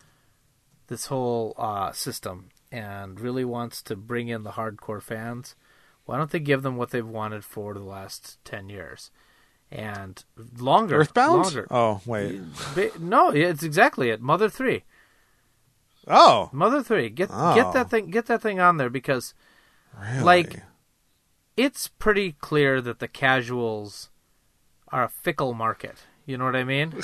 [SPEAKER 3] system and really wants to bring in the hardcore fans, why don't they give them what they've wanted for the last 10 years? And longer.
[SPEAKER 2] Earthbound?
[SPEAKER 3] Longer.
[SPEAKER 2] Oh, wait.
[SPEAKER 3] No, it's exactly it. Mother 3.
[SPEAKER 2] Oh.
[SPEAKER 3] Mother 3. Get that thing on there because
[SPEAKER 2] really?
[SPEAKER 3] It's pretty clear that the casuals are a fickle market. You know what I mean?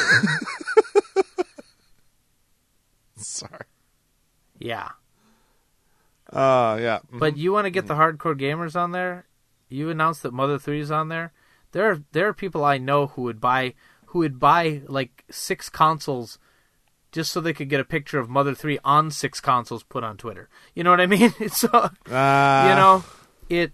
[SPEAKER 2] Sorry.
[SPEAKER 3] Yeah.
[SPEAKER 2] Yeah.
[SPEAKER 3] But you want to get the hardcore gamers on there? You announced that Mother 3 is on there. There are people I know who would buy like 6 consoles just so they could get a picture of Mother 3 on 6 consoles put on Twitter. You know what I mean? So it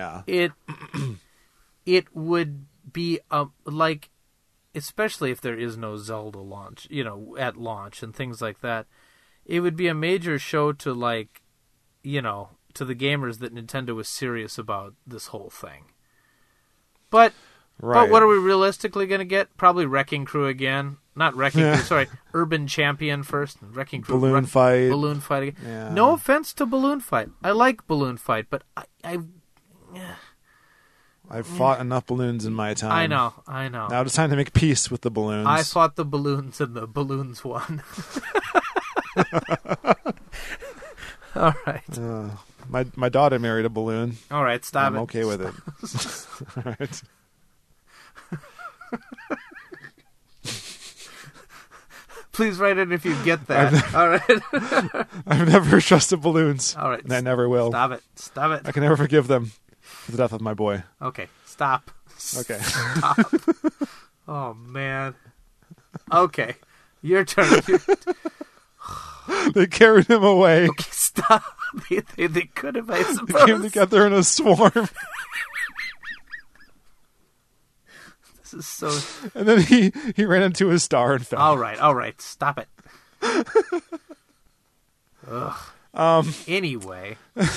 [SPEAKER 3] would be like, especially if there is no Zelda launch, at launch and things like that. It would be a major show to to the gamers that Nintendo was serious about this whole thing. But what are we realistically going to get? Probably Wrecking Crew again. Not Wrecking Crew, sorry. Urban Champion first. Wrecking Crew.
[SPEAKER 2] Balloon Fight.
[SPEAKER 3] Balloon Fight again.
[SPEAKER 2] Yeah.
[SPEAKER 3] No offense to Balloon Fight. I like Balloon Fight, but
[SPEAKER 2] I've fought enough balloons in my time.
[SPEAKER 3] I know.
[SPEAKER 2] Now it's time to make peace with the balloons.
[SPEAKER 3] I fought the balloons and the balloons won. All right.
[SPEAKER 2] My daughter married a balloon.
[SPEAKER 3] All right, stop
[SPEAKER 2] I'm
[SPEAKER 3] it.
[SPEAKER 2] okay with it. All right.
[SPEAKER 3] Please write it if you get that. All right.
[SPEAKER 2] I've never trusted balloons.
[SPEAKER 3] All right.
[SPEAKER 2] And I never will.
[SPEAKER 3] Stop it.
[SPEAKER 2] I can never forgive them. the death of my boy.
[SPEAKER 3] Okay, stop.
[SPEAKER 2] Okay.
[SPEAKER 3] Stop. Oh, man. Okay, your turn.
[SPEAKER 2] They carried him away.
[SPEAKER 3] Okay, stop. They could have, I
[SPEAKER 2] They
[SPEAKER 3] suppose.
[SPEAKER 2] came together in a swarm.
[SPEAKER 3] This is so...
[SPEAKER 2] And then he ran into a star and fell.
[SPEAKER 3] All right. Stop it. Ugh. Anyway.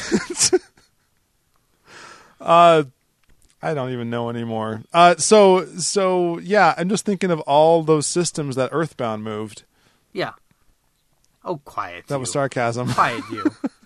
[SPEAKER 2] I don't even know anymore. So yeah, I'm just thinking of all those systems that Earthbound moved.
[SPEAKER 3] Yeah. Oh, quiet.
[SPEAKER 2] That was sarcasm.
[SPEAKER 3] Quiet you.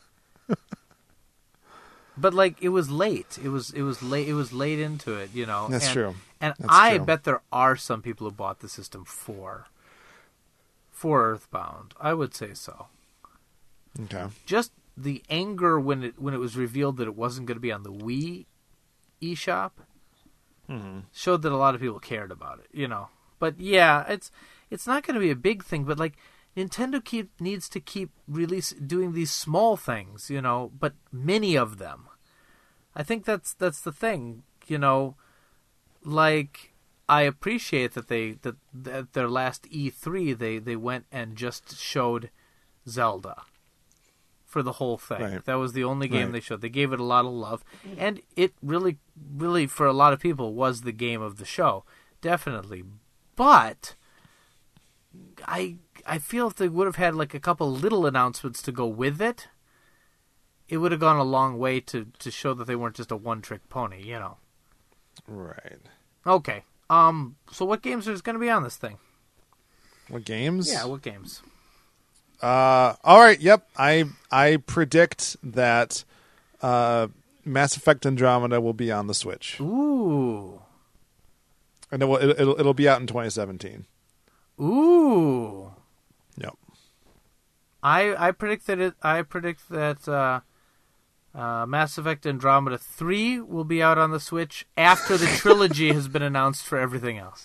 [SPEAKER 3] But like, it was late. It was late. It was late into it, you know.
[SPEAKER 2] That's true.
[SPEAKER 3] And
[SPEAKER 2] That's
[SPEAKER 3] I
[SPEAKER 2] true.
[SPEAKER 3] bet there are some people who bought the system for Earthbound. I would say so.
[SPEAKER 2] Okay.
[SPEAKER 3] Just the anger when it was revealed that it wasn't going to be on the Wii eShop showed that a lot of people cared about it, you know. But yeah, it's not going to be a big thing, but like Nintendo needs to keep doing these small things, you know, but many of them. I think that's the thing, you know. Like, I appreciate that that their last E3 they went and just showed Zelda for the whole thing.
[SPEAKER 2] Right.
[SPEAKER 3] That was the only game
[SPEAKER 2] Right.
[SPEAKER 3] they showed. They gave it a lot of love, and it really, really, for a lot of people, was the game of the show, definitely. But I feel if they would have had like a couple little announcements to go with it, it would have gone a long way to show that they weren't just a one-trick pony, you know.
[SPEAKER 2] Right.
[SPEAKER 3] Okay. So what games are going to be on this thing?
[SPEAKER 2] What games?
[SPEAKER 3] Yeah, what games?
[SPEAKER 2] All right. Yep. I predict that Mass Effect Andromeda will be on the Switch,
[SPEAKER 3] Ooh.
[SPEAKER 2] and it'll be out in 2017.
[SPEAKER 3] Ooh.
[SPEAKER 2] Yep.
[SPEAKER 3] I predict that Mass Effect Andromeda 3 will be out on the Switch after the trilogy has been announced for everything else.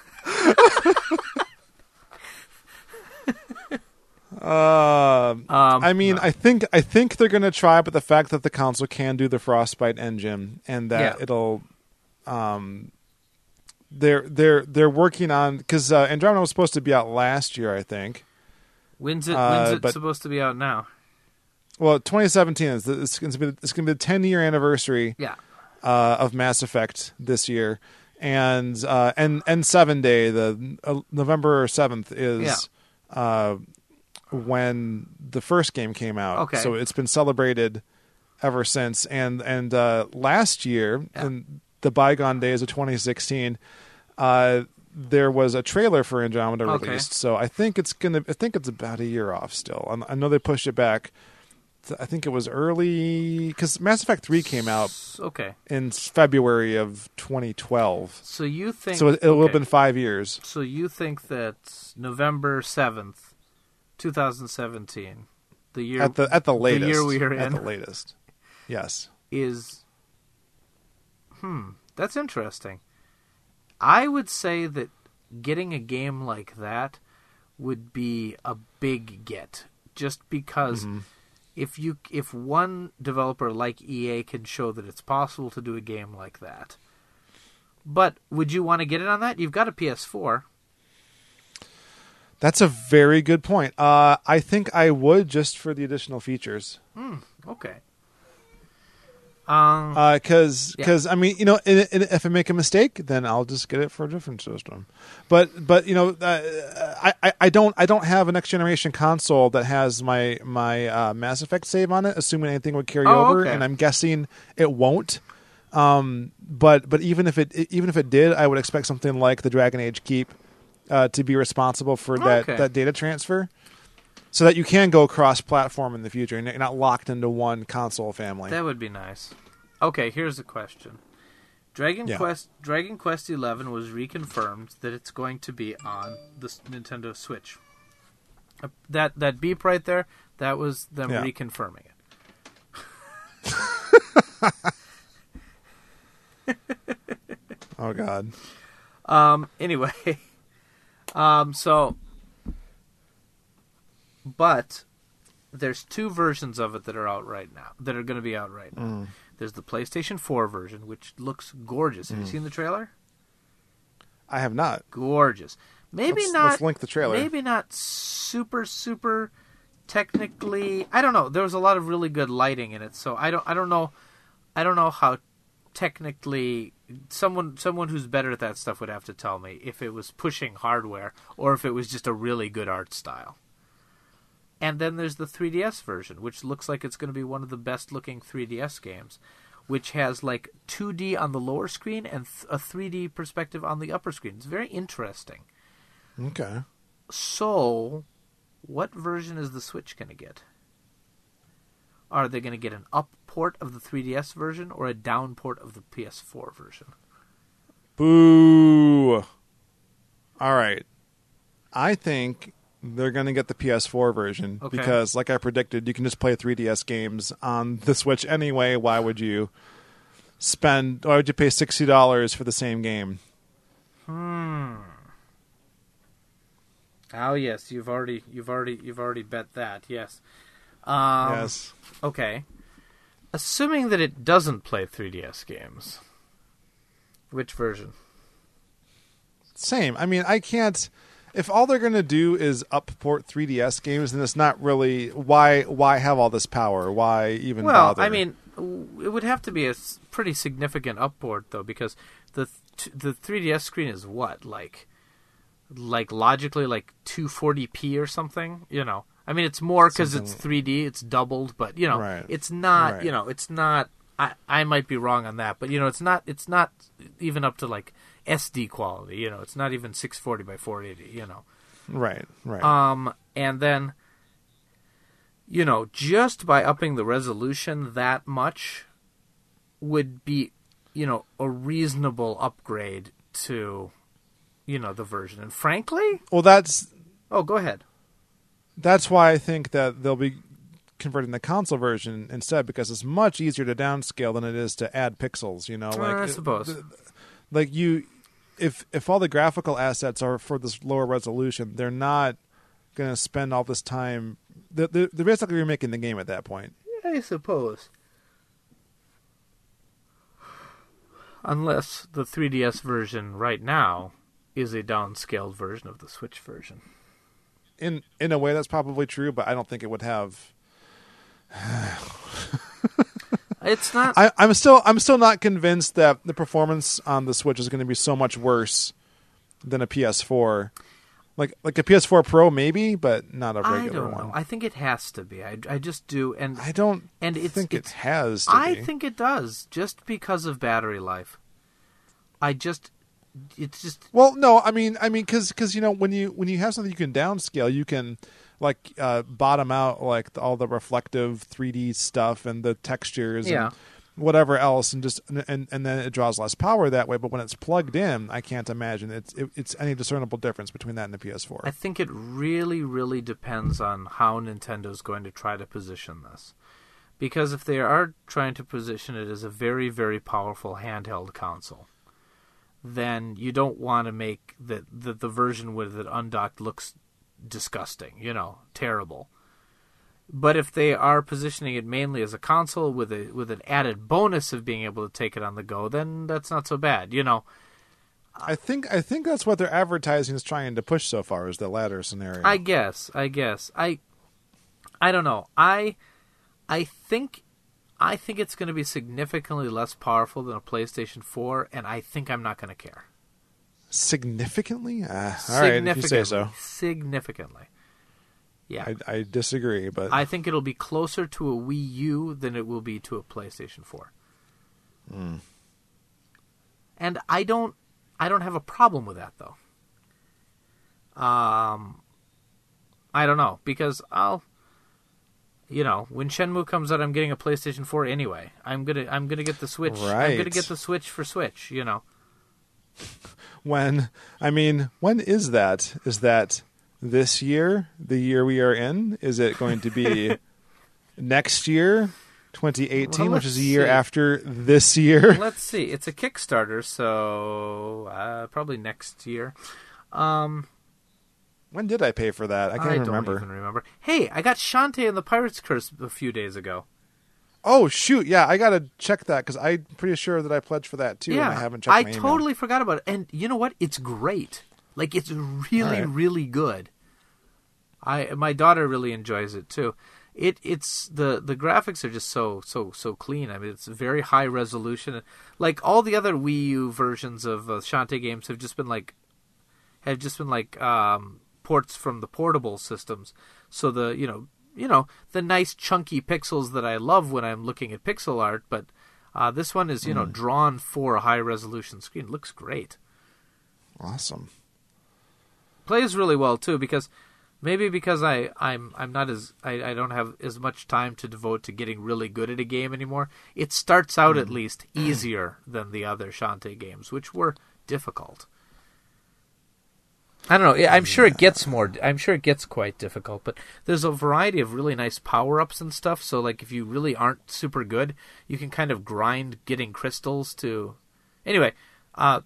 [SPEAKER 2] I mean,
[SPEAKER 3] no.
[SPEAKER 2] I think they're gonna try, but the fact that the console can do the Frostbite engine and that
[SPEAKER 3] Yeah.
[SPEAKER 2] it'll, they're working on, because Andromeda was supposed to be out last year, I think.
[SPEAKER 3] When's it
[SPEAKER 2] but-
[SPEAKER 3] supposed to be out now?
[SPEAKER 2] Well, 2017 it's going to be the 10-year anniversary
[SPEAKER 3] Yeah.
[SPEAKER 2] of Mass Effect this year, and 7 Day, the November 7th is when the first game came out.
[SPEAKER 3] Okay.
[SPEAKER 2] So it's been celebrated ever since. And last year, in the bygone days of 2016, there was a trailer for Andromeda
[SPEAKER 3] Okay.
[SPEAKER 2] released. So I think it's about a year off still. I know they pushed it back. I think it was early, because Mass Effect 3 came out
[SPEAKER 3] Okay.
[SPEAKER 2] in February of 2012.
[SPEAKER 3] So you think...
[SPEAKER 2] So it will have
[SPEAKER 3] okay.
[SPEAKER 2] been 5 years.
[SPEAKER 3] So you think that November 7th, 2017, the year...
[SPEAKER 2] At the latest.
[SPEAKER 3] The year we are in.
[SPEAKER 2] At the latest. Yes.
[SPEAKER 3] is... That's interesting. I would say that getting a game like that would be a big get, just because if one developer like EA can show that it's possible to do a game like that. But would you want to get it on that? You've got a PS4.
[SPEAKER 2] That's a very good point. I think I would, just for the additional features.
[SPEAKER 3] Okay.
[SPEAKER 2] Because I mean, you know, if I make a mistake, then I'll just get it for a different system. But you know, I don't have a next generation console that has my Mass Effect save on it, assuming anything would carry over,
[SPEAKER 3] okay.
[SPEAKER 2] and I'm guessing it won't. But even if it did, I would expect something like the Dragon Age Keep to be responsible for that data transfer, so that you can go cross-platform in the future and you're not locked into one console family.
[SPEAKER 3] That would be nice. Okay, here's a question. Dragon Quest XI was reconfirmed that it's going to be on the Nintendo Switch. That beep right there, that was them reconfirming it.
[SPEAKER 2] Oh God.
[SPEAKER 3] Anyway, but there's two versions of it that are out right now, that are going to be out right now. There's the PlayStation 4 version, which looks gorgeous. Have you seen the trailer?
[SPEAKER 2] I have not.
[SPEAKER 3] Gorgeous. Maybe
[SPEAKER 2] Let's link the trailer.
[SPEAKER 3] Maybe not super technically. I don't know. There was a lot of really good lighting in it, so I don't know how technically someone who's better at that stuff would have to tell me if it was pushing hardware or if it was just a really good art style. And then there's the 3DS version, which looks like it's going to be one of the best looking 3DS games, which has like 2D on the lower screen and a 3D perspective on the upper screen. It's very interesting.
[SPEAKER 2] Okay.
[SPEAKER 3] So, what version is the Switch going to get? Are they going to get an up port of the 3DS version or a down port of the PS4 version?
[SPEAKER 2] Boo. All right. I think they're going to get the PS4 version because, like I predicted, you can just play 3DS games on the Switch anyway. Why would you pay $60 for the same game?
[SPEAKER 3] Oh yes, you've already bet that. Yes.
[SPEAKER 2] Yes.
[SPEAKER 3] Okay. Assuming that it doesn't play 3DS games, which version?
[SPEAKER 2] Same. I mean, I can't. If all they're going to do is upport 3DS games, then it's not really why have all this power? Why even bother?
[SPEAKER 3] Well, I mean, it would have to be a pretty significant upport though, because the 3DS screen is what like logically like 240p or something, you know. I mean, it's more because it's 3D, it's doubled, but you know,
[SPEAKER 2] right.
[SPEAKER 3] It's not,
[SPEAKER 2] right.
[SPEAKER 3] You know, it's not. I might be wrong on that, but you know, it's not even up to like SD quality. You know, it's not even 640 by 480. You know,
[SPEAKER 2] right.
[SPEAKER 3] And then, you know, just by upping the resolution that much would be, you know, a reasonable upgrade to, you know, the version. And frankly,
[SPEAKER 2] well, that's.
[SPEAKER 3] Oh, go ahead.
[SPEAKER 2] That's why I think that they'll be converting the console version instead, because it's much easier to downscale than it is to add pixels. You know, like
[SPEAKER 3] I suppose.
[SPEAKER 2] If all the graphical assets are for this lower resolution, they're not going to spend all this time. They're basically remaking the game at that point.
[SPEAKER 3] I suppose. Unless the 3DS version right now is a downscaled version of the Switch version.
[SPEAKER 2] In a way, that's probably true, but I don't think it would have.
[SPEAKER 3] It's not.
[SPEAKER 2] I'm still not convinced that the performance on the Switch is going to be so much worse than a PS4. Like a PS4 Pro, maybe, but not a regular one.
[SPEAKER 3] I don't know. I think it has to be. I just do, and
[SPEAKER 2] I don't.
[SPEAKER 3] And
[SPEAKER 2] think it has to
[SPEAKER 3] I
[SPEAKER 2] be.
[SPEAKER 3] think it does, just because of battery life. It's just.
[SPEAKER 2] Well, no, I mean, because you know, when you have something you can downscale, you can like bottom out like all the reflective 3D stuff and the textures and whatever else, and just and then it draws less power that way. But when it's plugged in, I can't imagine it's any discernible difference between that and the PS4.
[SPEAKER 3] I think it really, really depends on how Nintendo's going to try to position this. Because if they are trying to position it as a very, very powerful handheld console, then you don't want to make the version with it undocked looks disgusting, you know, terrible. But if they are positioning it mainly as a console with an added bonus of being able to take it on the go, then that's not so bad, you know.
[SPEAKER 2] I think that's what their advertising is trying to push so far, is the latter scenario.
[SPEAKER 3] I guess. I don't know. I think it's going to be significantly less powerful than a PlayStation 4, and I think I'm not going to care.
[SPEAKER 2] Significantly? All right, if you say so.
[SPEAKER 3] Significantly. Yeah.
[SPEAKER 2] I disagree, but
[SPEAKER 3] I think it'll be closer to a Wii U than it will be to a PlayStation 4. And I don't have a problem with that, though. I don't know, because you know, when Shenmue comes out, I'm getting a PlayStation 4 anyway. I'm gonna get the Switch.
[SPEAKER 2] Right.
[SPEAKER 3] I'm gonna get the Switch for Switch. You know.
[SPEAKER 2] When is that? Is that this year? The year we are in? Is it going to be next year, 2018,
[SPEAKER 3] Well,
[SPEAKER 2] which is a
[SPEAKER 3] let's
[SPEAKER 2] year
[SPEAKER 3] see.
[SPEAKER 2] after this year?
[SPEAKER 3] Let's see. It's a Kickstarter, so probably next year.
[SPEAKER 2] When did I pay for that? I can't
[SPEAKER 3] I
[SPEAKER 2] even
[SPEAKER 3] don't
[SPEAKER 2] remember.
[SPEAKER 3] even remember. Hey, I got Shantae and the Pirate's Curse a few days ago.
[SPEAKER 2] Oh, shoot. Yeah, I got to check that because I'm pretty sure that I pledged for that, too, and I haven't checked my email.
[SPEAKER 3] totally forgot about it. And you know what? It's great. Like, it's really, really good. My daughter really enjoys it, too. It's the graphics are just so clean. I mean, it's very high resolution. Like, all the other Wii U versions of Shantae games have just been like ports from the portable systems. So the the nice chunky pixels that I love when I'm looking at pixel art, but this one is drawn for a high resolution screen. It looks great.
[SPEAKER 2] Awesome.
[SPEAKER 3] Plays really well too, because I'm not as I don't have as much time to devote to getting really good at a game anymore. It starts out at least easier than the other Shantae games, which were difficult. I don't know. I'm sure it gets quite difficult, but there's a variety of really nice power-ups and stuff. So, like, if you really aren't super good, you can kind of grind getting crystals to. Anyway, I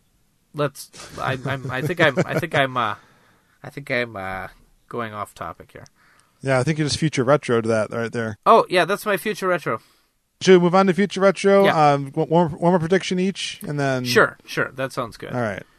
[SPEAKER 3] think I'm going off topic here.
[SPEAKER 2] Yeah, I think you just future retro to that right there.
[SPEAKER 3] Oh yeah, that's my future retro.
[SPEAKER 2] Should we move on to future retro?
[SPEAKER 3] Yeah.
[SPEAKER 2] One more prediction each, and then
[SPEAKER 3] Sure. That sounds good.
[SPEAKER 2] All right.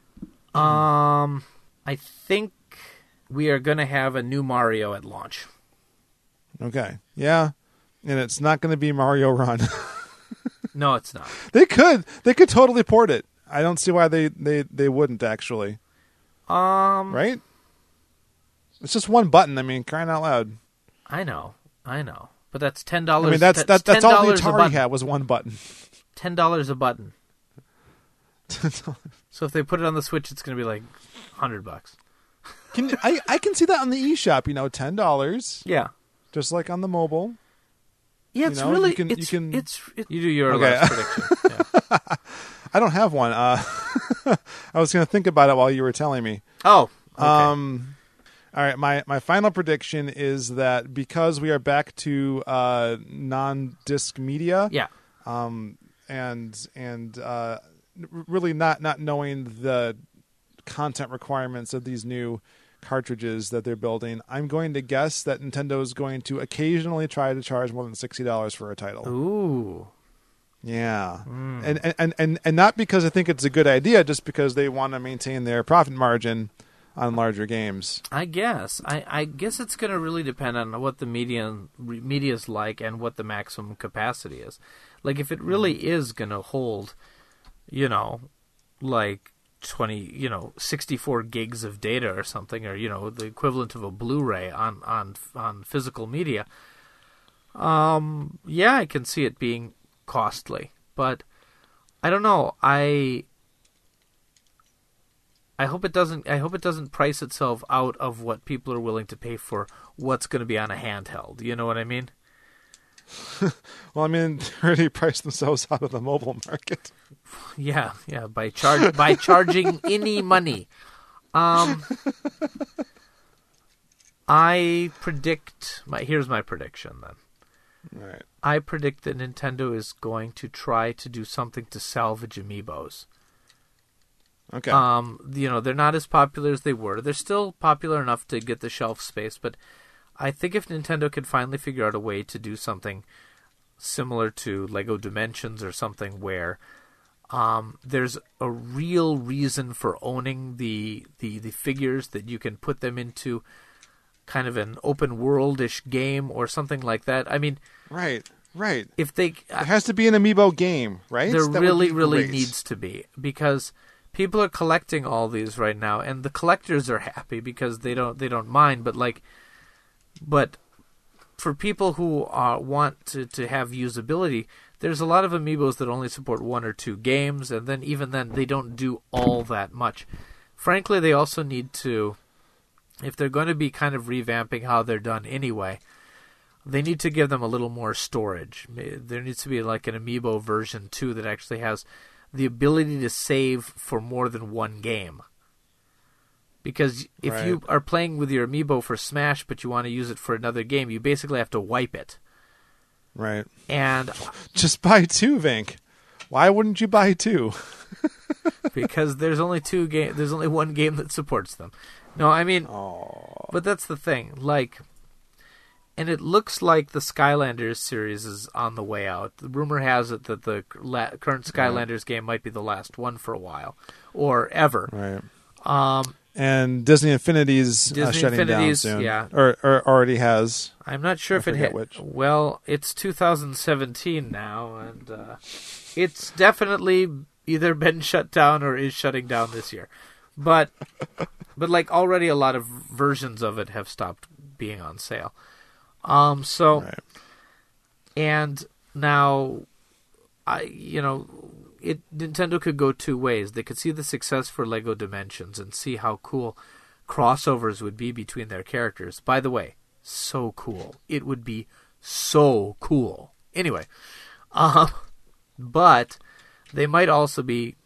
[SPEAKER 3] I think we are going to have a new Mario at launch.
[SPEAKER 2] Okay. Yeah. And it's not going to be Mario Run.
[SPEAKER 3] No, it's not.
[SPEAKER 2] They could totally port it. I don't see why they wouldn't actually. Right? It's just one button. I mean, crying out loud.
[SPEAKER 3] I know. But that's $10.
[SPEAKER 2] I mean, that's all the Atari had was one button.
[SPEAKER 3] $10 a button. So if they put it on the Switch, it's going to be like $100.
[SPEAKER 2] I can see that on the eShop. $10.
[SPEAKER 3] Yeah,
[SPEAKER 2] just like on the mobile.
[SPEAKER 3] Yeah, it's really. You do your last prediction. Yeah.
[SPEAKER 2] I don't have one. I was going to think about it while you were telling me.
[SPEAKER 3] Oh. Okay.
[SPEAKER 2] All right. My final prediction is that because we are back to non-disc media.
[SPEAKER 3] Yeah.
[SPEAKER 2] And really not knowing the content requirements of these new cartridges that they're building, I'm going to guess that Nintendo is going to occasionally try to charge more than $60 for a title.
[SPEAKER 3] Ooh.
[SPEAKER 2] Yeah. And not because I think it's a good idea, just because they want to maintain their profit margin on larger games.
[SPEAKER 3] I guess. I guess it's going to really depend on what the media's like and what the maximum capacity is. Like, if it really is going to hold, like 64 gigs of data or something, or, the equivalent of a Blu-ray on physical media, yeah, I can see it being costly. But I don't know. I hope it doesn't price itself out of what people are willing to pay for what's going to be on a handheld. You know what I mean?
[SPEAKER 2] Well, I mean, they already priced themselves out of the mobile market.
[SPEAKER 3] Yeah, by charging any money. I predict here's my prediction then.
[SPEAKER 2] All right.
[SPEAKER 3] I predict that Nintendo is going to try to do something to salvage amiibos.
[SPEAKER 2] Okay.
[SPEAKER 3] They're not as popular as they were. They're still popular enough to get the shelf space, but I think if Nintendo can finally figure out a way to do something similar to Lego Dimensions or something where there's a real reason for owning the figures, that you can put them into kind of an open world-ish game or something like that. I mean,
[SPEAKER 2] right.
[SPEAKER 3] If they,
[SPEAKER 2] it has to be an amiibo game, right?
[SPEAKER 3] There really needs to be, because people are collecting all these right now, and the collectors are happy because they don't mind. But for people who want to have usability, there's a lot of amiibos that only support 1 or 2 games, and then even then they don't do all that much. Frankly, they also need to, if they're going to be kind of revamping how they're done anyway, they need to give them a little more storage. There needs to be like an amiibo version 2 that actually has the ability to save for more than one game. Because if you are playing with your amiibo for Smash, but you want to use it for another game, you basically have to wipe it.
[SPEAKER 2] Right.
[SPEAKER 3] And
[SPEAKER 2] just buy 2, Vink. Why wouldn't you buy 2?
[SPEAKER 3] Because there's only 2 games. There's only one game that supports them. No, I mean, but that's the thing. Like, And it looks like the Skylanders series is on the way out. The rumor has it that the current Skylanders game might be the last one for a while, or ever.
[SPEAKER 2] Right. And Disney Infinity's shutting down soon.
[SPEAKER 3] Yeah.
[SPEAKER 2] Or already has.
[SPEAKER 3] I'm not sure if it hit.
[SPEAKER 2] Which.
[SPEAKER 3] Well, it's 2017 now, and it's definitely either been shut down or is shutting down this year. But like already a lot of versions of it have stopped being on sale.
[SPEAKER 2] Right.
[SPEAKER 3] And now, Nintendo could go two ways. They could see the success for Lego Dimensions and see how cool crossovers would be between their characters. By the way, so cool. It would be so cool. Anyway, but they might also be,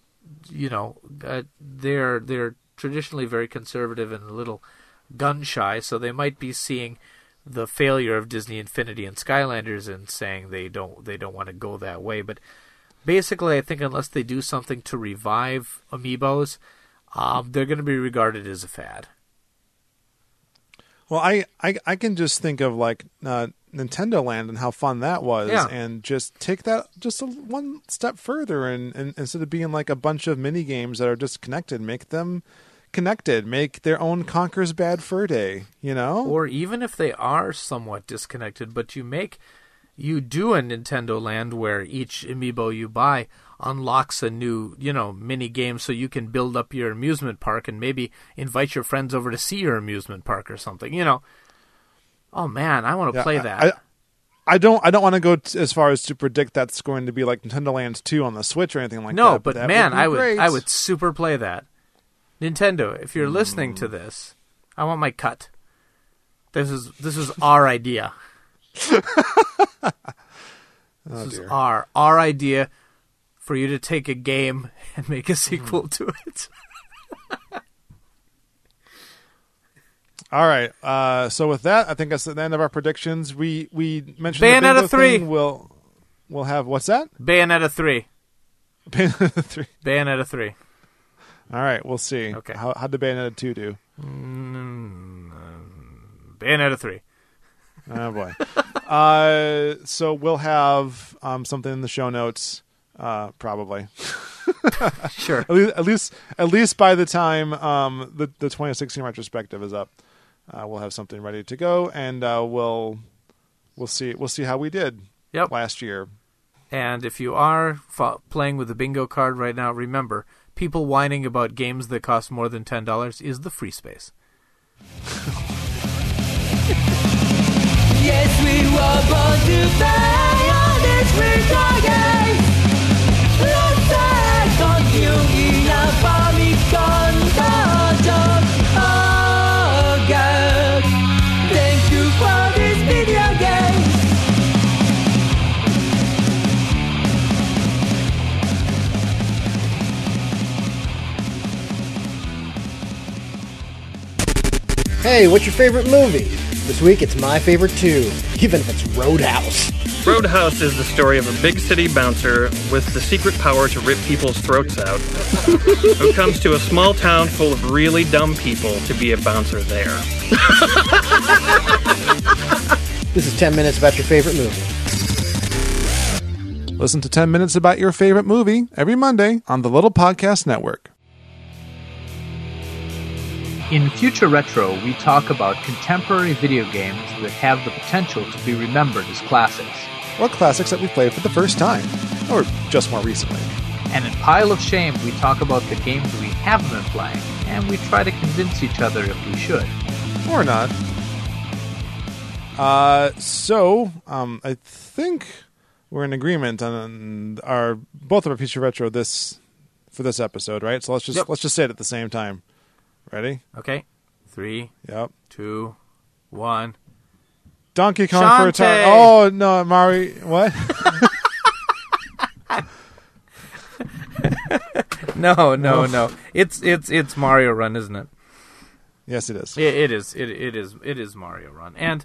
[SPEAKER 3] they're traditionally very conservative and a little gun shy, so they might be seeing the failure of Disney Infinity and Skylanders and saying they don't want to go that way. But basically, I think unless they do something to revive Amiibos, they're going to be regarded as a fad.
[SPEAKER 2] Well, I can just think of like Nintendo Land and how fun that was, and just take that just one step further, and instead of being like a bunch of mini games that are disconnected, make them connected, make their own Conker's Bad Fur Day,
[SPEAKER 3] Or even if they are somewhat disconnected, but you do a Nintendo Land where each Amiibo you buy unlocks a new, mini game so you can build up your amusement park and maybe invite your friends over to see your amusement park or something, Oh man, I want to play that.
[SPEAKER 2] I don't want to go as far as to predict that's going to be like Nintendo Land 2 on the Switch or anything like that.
[SPEAKER 3] No, but man, I
[SPEAKER 2] great.
[SPEAKER 3] would super play that. Nintendo, if you're listening to this, I want my cut. This is our idea. This is our idea for you to take a game and make a sequel to it.
[SPEAKER 2] All right. So with that, I think that's the end of our predictions. We mentioned
[SPEAKER 3] Bayonetta
[SPEAKER 2] the
[SPEAKER 3] 3.
[SPEAKER 2] Thing. We'll have what's that?
[SPEAKER 3] Bayonetta 3.
[SPEAKER 2] Bayonetta 3.
[SPEAKER 3] Bayonetta 3.
[SPEAKER 2] All right, we'll see.
[SPEAKER 3] Okay.
[SPEAKER 2] How did Bayonetta 2 do?
[SPEAKER 3] Bayonetta 3.
[SPEAKER 2] Oh boy. So we'll have something in the show notes, probably.
[SPEAKER 3] Sure.
[SPEAKER 2] At least by the time the 2016 retrospective is up, we'll have something ready to go, and we'll see how we did last year.
[SPEAKER 3] And if you are playing with the bingo card right now, remember, people whining about games that cost more than $10 is the free space.
[SPEAKER 4] Yes, we were born to play on this virtual game. Let's continue in a Famicom console. Oh God, thank you for this video game.
[SPEAKER 7] Hey, what's your favorite movie? This week it's my favorite too, even if it's Roadhouse.
[SPEAKER 8] Roadhouse is the story of a big city bouncer with the secret power to rip people's throats out, who comes to a small town full of really dumb people to be a bouncer there.
[SPEAKER 7] This is 10 minutes about your favorite movie.
[SPEAKER 2] Listen to 10 Minutes About Your Favorite Movie every Monday on the Little Podcast Network.
[SPEAKER 3] In Future Retro, we talk about contemporary video games that have the potential to be remembered as classics.
[SPEAKER 2] Or classics that we played for the first time, or just more recently.
[SPEAKER 3] And in Pile of Shame, we talk about the games we haven't been playing, and we try to convince each other if we should.
[SPEAKER 2] Or not. I think we're in agreement on both of our Future Retro for this episode, right? So let's just say it at the same time. Ready?
[SPEAKER 3] Okay. 3,
[SPEAKER 2] Yep.
[SPEAKER 3] 2, 1.
[SPEAKER 2] Donkey Kong
[SPEAKER 3] Shantae!
[SPEAKER 2] for Atari. Oh no, Mario! What?
[SPEAKER 3] No. It's Mario Run, isn't it?
[SPEAKER 2] Yes, it is.
[SPEAKER 3] It is Mario Run, and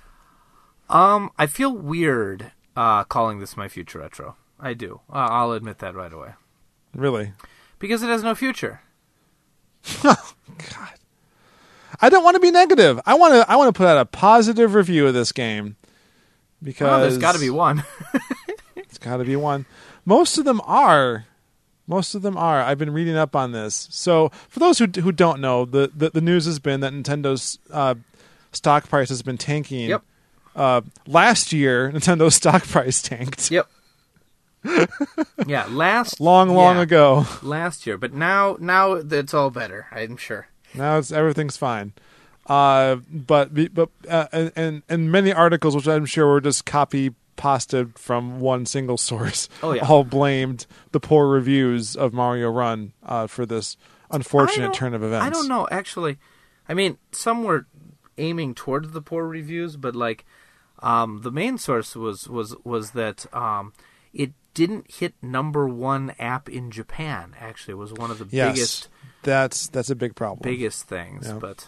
[SPEAKER 3] I feel weird calling this my Future Retro. I do. I'll admit that right away.
[SPEAKER 2] Really?
[SPEAKER 3] Because it has no future.
[SPEAKER 2] Oh God! I don't want to be negative. I want to put out a positive review of this game because
[SPEAKER 3] Well, there's got to be one.
[SPEAKER 2] it's got to be one. Most of them are. I've been reading up on this. So for those who don't know, the news has been that Nintendo's stock price has been tanking.
[SPEAKER 3] Yep.
[SPEAKER 2] Last year, Nintendo's stock price tanked.
[SPEAKER 3] Yep. Yeah,
[SPEAKER 2] long ago.
[SPEAKER 3] Last year, but now it's all better. I'm sure.
[SPEAKER 2] Now everything's fine. But many articles, which I'm sure were just copy pasted from one single source, all blamed the poor reviews of Mario Run for this unfortunate turn of events.
[SPEAKER 3] I don't know, actually. I mean, some were aiming towards the poor reviews, but like the main source was that it didn't hit #1 app in Japan. Actually, it was one of the biggest.
[SPEAKER 2] That's a big problem.
[SPEAKER 3] Biggest things,
[SPEAKER 2] yeah.
[SPEAKER 3] But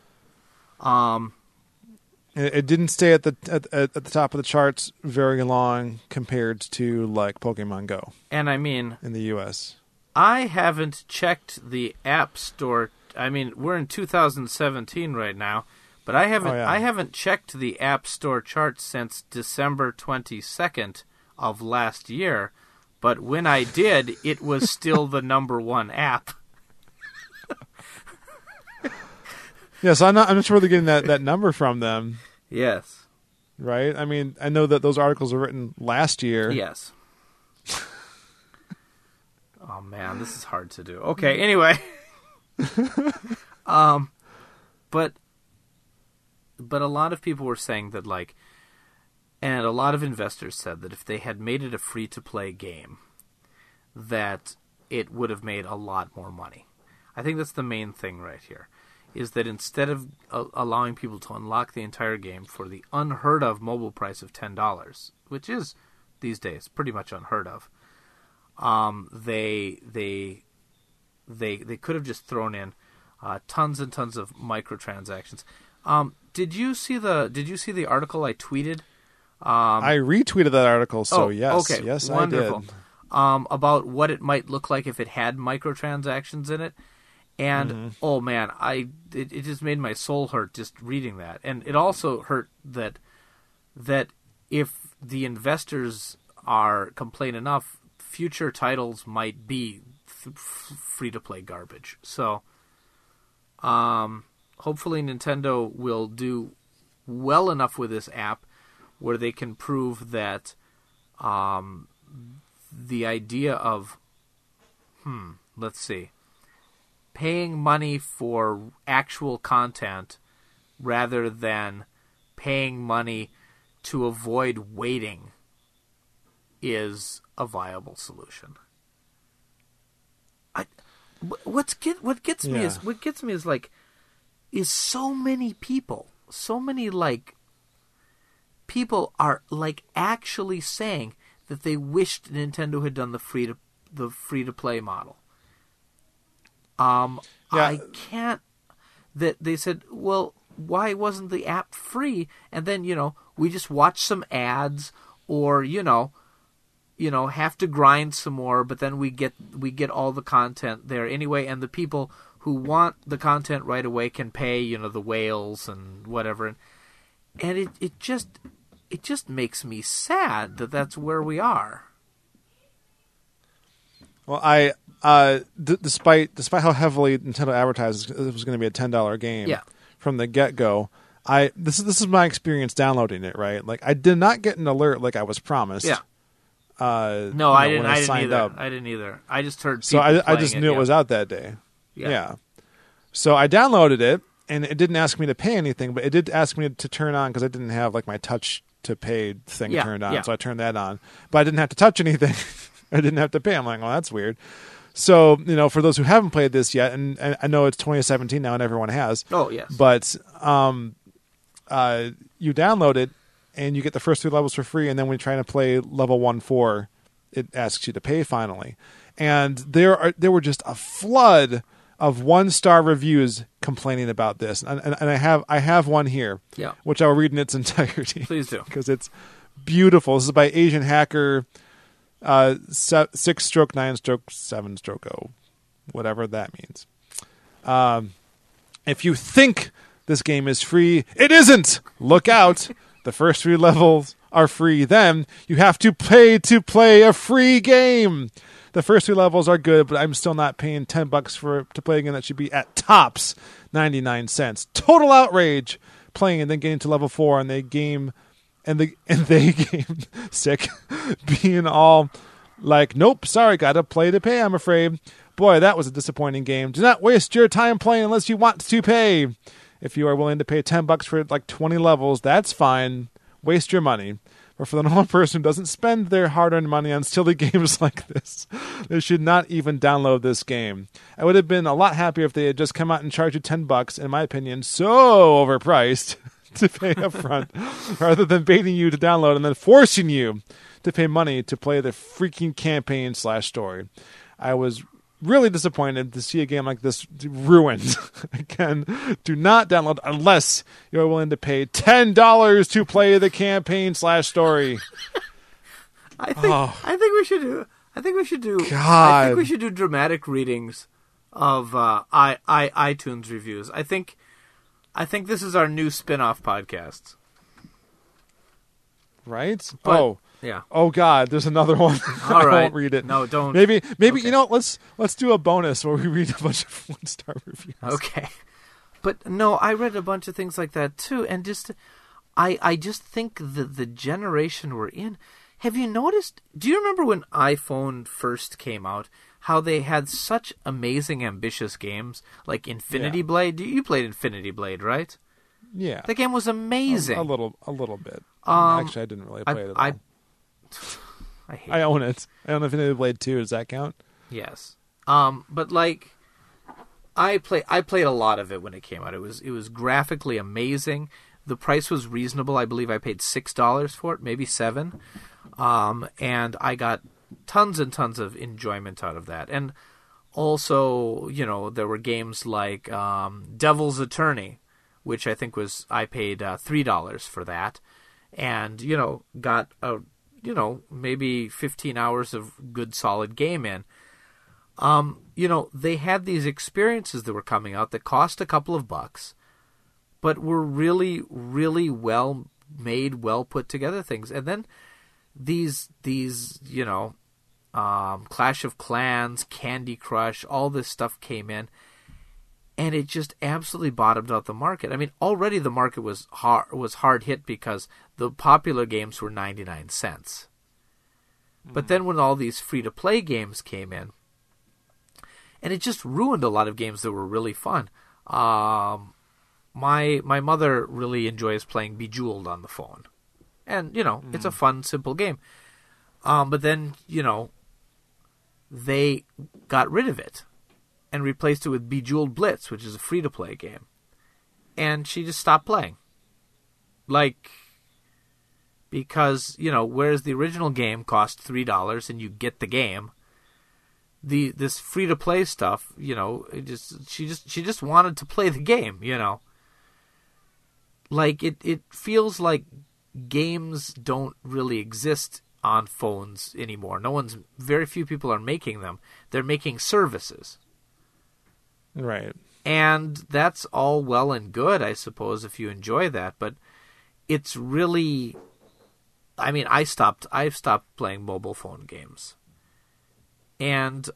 [SPEAKER 2] it didn't stay at the top of the charts very long compared to like Pokemon Go.
[SPEAKER 3] And I mean,
[SPEAKER 2] in the U.S.,
[SPEAKER 3] I haven't checked the App Store. I mean, we're in 2017 right now, but I haven't checked the App Store charts since December 22nd of last year. But when I did, it was still the #1 app.
[SPEAKER 2] Yes, I'm not sure where they're getting that number from them.
[SPEAKER 3] Yes.
[SPEAKER 2] Right? I mean, I know that those articles were written last year.
[SPEAKER 3] Yes. Oh man, this is hard to do. Okay, anyway. But a lot of people were saying that and a lot of investors said that if they had made it a free-to-play game, that it would have made a lot more money. I think that's the main thing right here, is that instead of allowing people to unlock the entire game for the unheard of mobile price of $10, which is these days pretty much unheard of, they could have just thrown in tons and tons of microtransactions. Did you see the article I tweeted?
[SPEAKER 2] I retweeted that artitle, so
[SPEAKER 3] yes,
[SPEAKER 2] okay, yes,
[SPEAKER 3] wonderful.
[SPEAKER 2] I did.
[SPEAKER 3] About what it might look like if it had microtransactions in it. And oh man, it just made my soul hurt just reading that, and it also hurt that if the investors are complain enough, future titles might be free to play garbage. So, hopefully Nintendo will do well enough with this app where they can prove that the idea of let's see. Paying money for actual content rather than paying money to avoid waiting is a viable solution. What gets me is so many people are actually saying that they wished Nintendo had done the free to play model. I can't. That they said, well, why wasn't the app free? And then we just watch some ads, or have to grind some more. But then we get all the content there anyway, and the people who want the content right away can pay the whales and whatever. And it just makes me sad that that's where we are.
[SPEAKER 2] Well, despite how heavily Nintendo advertised it was going to be a $10 game from the get-go, this is my experience downloading it. Right, like I did not get an alert like I was promised.
[SPEAKER 3] Yeah.
[SPEAKER 2] No,
[SPEAKER 3] I didn't.
[SPEAKER 2] When I signed
[SPEAKER 3] either.
[SPEAKER 2] up.
[SPEAKER 3] I didn't either. I just heard.
[SPEAKER 2] So I just knew it was out that day. Yeah. So I downloaded it, and it didn't ask me to pay anything, but it did ask me to turn on because I didn't have like my touch to pay thing turned on. So I turned that on, but I didn't have to touch anything. I didn't have to pay. I'm like, well, that's weird. So, for those who haven't played this yet, and I know it's 2017 now and everyone has.
[SPEAKER 3] Oh, yes.
[SPEAKER 2] But you download it and you get the first 3 levels for free, and then when you're trying to play level 1-4, it asks you to pay finally. And there were just a flood of 1-star reviews complaining about this. And I have one here, which I'll read in its entirety.
[SPEAKER 3] Please do.
[SPEAKER 2] Because it's beautiful. This is by Asian Hacker 6-9-7-0, whatever that means. If you think this game is free. It isn't! Look out! The first 3 levels are free. Then you have to pay to play a free game. The first 3 levels are good, but I'm still not paying $10 to play a game that should be at tops 99 cents. Total outrage. Playing and then getting to level 4 and they game sick, being all like, nope, sorry, gotta play to pay, I'm afraid. Boy, that was a disappointing game. Do not waste your time playing unless you want to pay. If you are willing to pay $10 for like 20 levels, that's fine. Waste your money. But for the normal person who doesn't spend their hard-earned money on silly games like this, they should not even download this game. I would have been a lot happier if they had just come out and charged you $10, in my opinion, so overpriced to pay up front, rather than baiting you to download and then forcing you to pay money to play the freaking campaign/story. I was really disappointed to see a game like this ruined. Again, do not download unless you're willing to pay $10 to play the campaign/story.
[SPEAKER 3] I think we should do. I think we should do dramatic readings of iTunes reviews. I think this is our new spin-off podcast.
[SPEAKER 2] Right?
[SPEAKER 3] But, yeah.
[SPEAKER 2] Oh God, there's another one.
[SPEAKER 3] All
[SPEAKER 2] I
[SPEAKER 3] right.
[SPEAKER 2] won't read it.
[SPEAKER 3] No, don't.
[SPEAKER 2] Maybe
[SPEAKER 3] Okay.
[SPEAKER 2] You know, let's do a bonus where we read a bunch of 1-star reviews.
[SPEAKER 3] Okay. But no, I read a bunch of things like that too, and I just think that the generation we're in. Have you noticed? Do you remember when iPhone first came out? How they had such amazing, ambitious games like Infinity Blade. You played Infinity Blade, right?
[SPEAKER 2] Yeah.
[SPEAKER 3] The game was amazing.
[SPEAKER 2] A little bit. Actually, I didn't really play it at all. I own it. I own Infinity Blade 2. Does that count?
[SPEAKER 3] Yes. But like, I played a lot of it when it came out. It was graphically amazing. The price was reasonable. I believe I paid $6 for it, maybe $7. And I got tons and tons of enjoyment out of that. And also, you know, there were games like Devil's Attorney, which I think I paid $3 for that, and you know, got maybe 15 hours of good solid game in. You know, they had these experiences that were coming out that cost a couple of bucks, but were really, really well made, well put together things. And then these Clash of Clans, Candy Crush, all this stuff came in. And it just absolutely bottomed out the market. I mean, already the market was hard hit because the popular games were 99 cents. But then when all these free-to-play games came in, and it just ruined a lot of games that were really fun. My mother really enjoys playing Bejeweled on the phone. And, you know, it's a fun, simple game. But then, you know, they got rid of it and replaced it with Bejeweled Blitz, which is a free-to-play game. And she just stopped playing. Like, because, you know, whereas the original game cost $3 and you get the game, this free-to-play stuff, you know, she just wanted to play the game, you know. Like, it feels like games don't really exist on phones anymore. Very few people are making them. They're making services.
[SPEAKER 2] Right.
[SPEAKER 3] And that's all well and good, I suppose, if you enjoy that. But it's really, I mean, I've stopped playing mobile phone games. And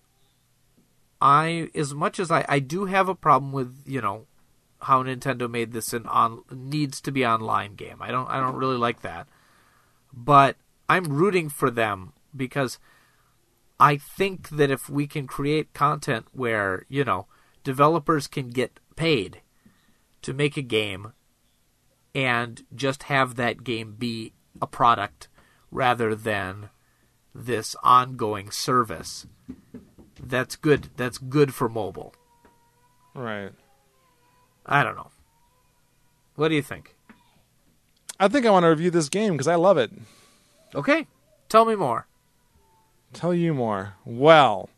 [SPEAKER 3] as much as I do have a problem with, you know, how Nintendo made this needs to be online game. I don't really like that. But I'm rooting for them because I think that if we can create content where, you know, developers can get paid to make a game and just have that game be a product rather than this ongoing service, that's good. That's good for mobile.
[SPEAKER 2] Right.
[SPEAKER 3] I don't know. What do you think?
[SPEAKER 2] I think I want to review this game because I love it.
[SPEAKER 3] Okay. Tell me more.
[SPEAKER 2] Tell you more. Well,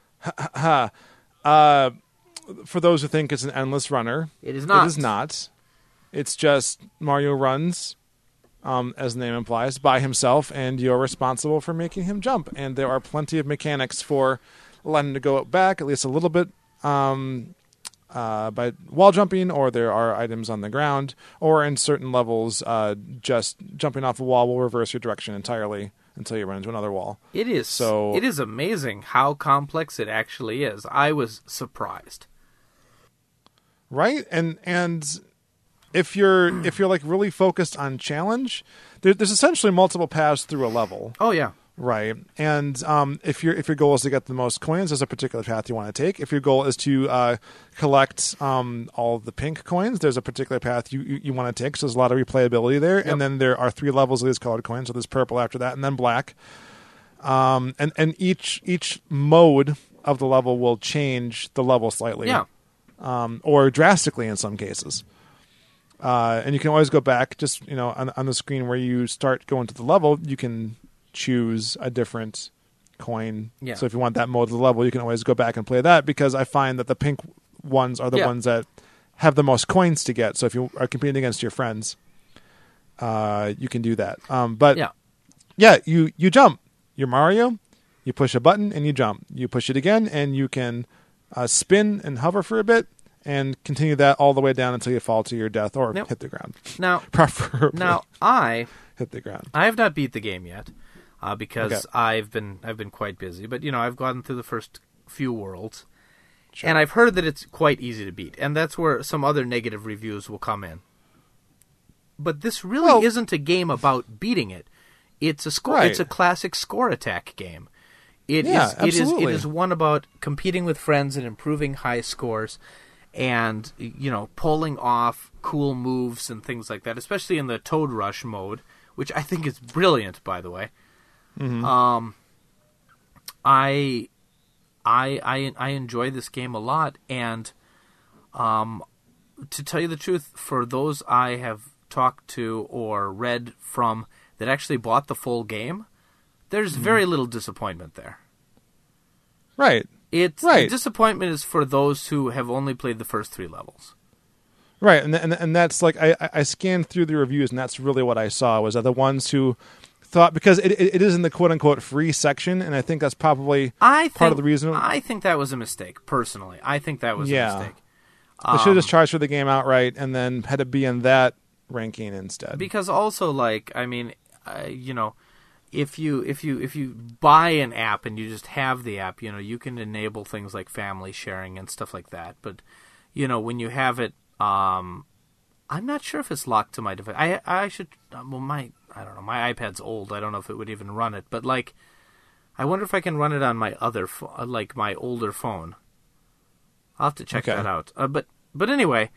[SPEAKER 2] for those who think it's an endless runner,
[SPEAKER 3] it is not.
[SPEAKER 2] It is not. It's just Mario runs, as the name implies, by himself, and you're responsible for making him jump. And there are plenty of mechanics for letting him go back, at least a little bit. by wall jumping, or there are items on the ground, or in certain levels, just jumping off a wall will reverse your direction entirely until you run into another wall.
[SPEAKER 3] It is amazing how complex it actually is. I was surprised.
[SPEAKER 2] Right? And if you're like really focused on challenge, there's essentially multiple paths through a level.
[SPEAKER 3] Oh yeah.
[SPEAKER 2] Right. And if your goal is to get the most coins, there's a particular path you want to take. If your goal is to collect all the pink coins, there's a particular path you want to take. So there's a lot of replayability there. Yep. And then there are 3 levels of these colored coins. So there's purple after that, and then black. And each mode of the level will change the level slightly.
[SPEAKER 3] Yeah.
[SPEAKER 2] Or drastically in some cases. And you can always go back, just on the screen where you start going to the level, you can choose a different coin.
[SPEAKER 3] Yeah.
[SPEAKER 2] So if you want that mode of the level, you can always go back and play that, because I find that the pink ones are the ones that have the most coins to get. So if you are competing against your friends, you can do that. You jump. You're Mario. You push a button and you jump. You push it again and you can spin and hover for a bit and continue that all the way down until you fall to your death or hit the ground.
[SPEAKER 3] Now,
[SPEAKER 2] preferably.
[SPEAKER 3] I
[SPEAKER 2] hit the ground.
[SPEAKER 3] I have not beat the game yet because I've been quite busy. But I've gotten through the first few worlds, and I've heard that it's quite easy to beat, and that's where some other negative reviews will come in. But this really isn't a game about beating it. It's a score.
[SPEAKER 2] Right.
[SPEAKER 3] It's a classic score attack game. It is one about competing with friends and improving high scores, and pulling off cool moves and things like that, especially in the Toad Rush mode, which I think is brilliant, by the way. Mm-hmm. I enjoy this game a lot, and to tell you the truth, for those I have talked to or read from that actually bought the full game, there's very little disappointment there.
[SPEAKER 2] Right.
[SPEAKER 3] The disappointment is for those who have only played the first 3 levels.
[SPEAKER 2] Right, and that's like I scanned through the reviews, and that's really what I saw, was that the ones who thought, because it is in the quote unquote free section, and I think that's probably part of the reason.
[SPEAKER 3] I think that was a mistake, personally. I think that was a mistake.
[SPEAKER 2] They should have just charged for the game outright, and then had it be in that ranking instead.
[SPEAKER 3] Because also, if you buy an app and you just have the app, you can enable things like family sharing and stuff like that. But when you have it, I'm not sure if it's locked to my device. I should. I don't know. My iPad's old. I don't know if it would even run it. But I wonder if I can run it on my other, my older phone. I'll have to check that out. But anyway,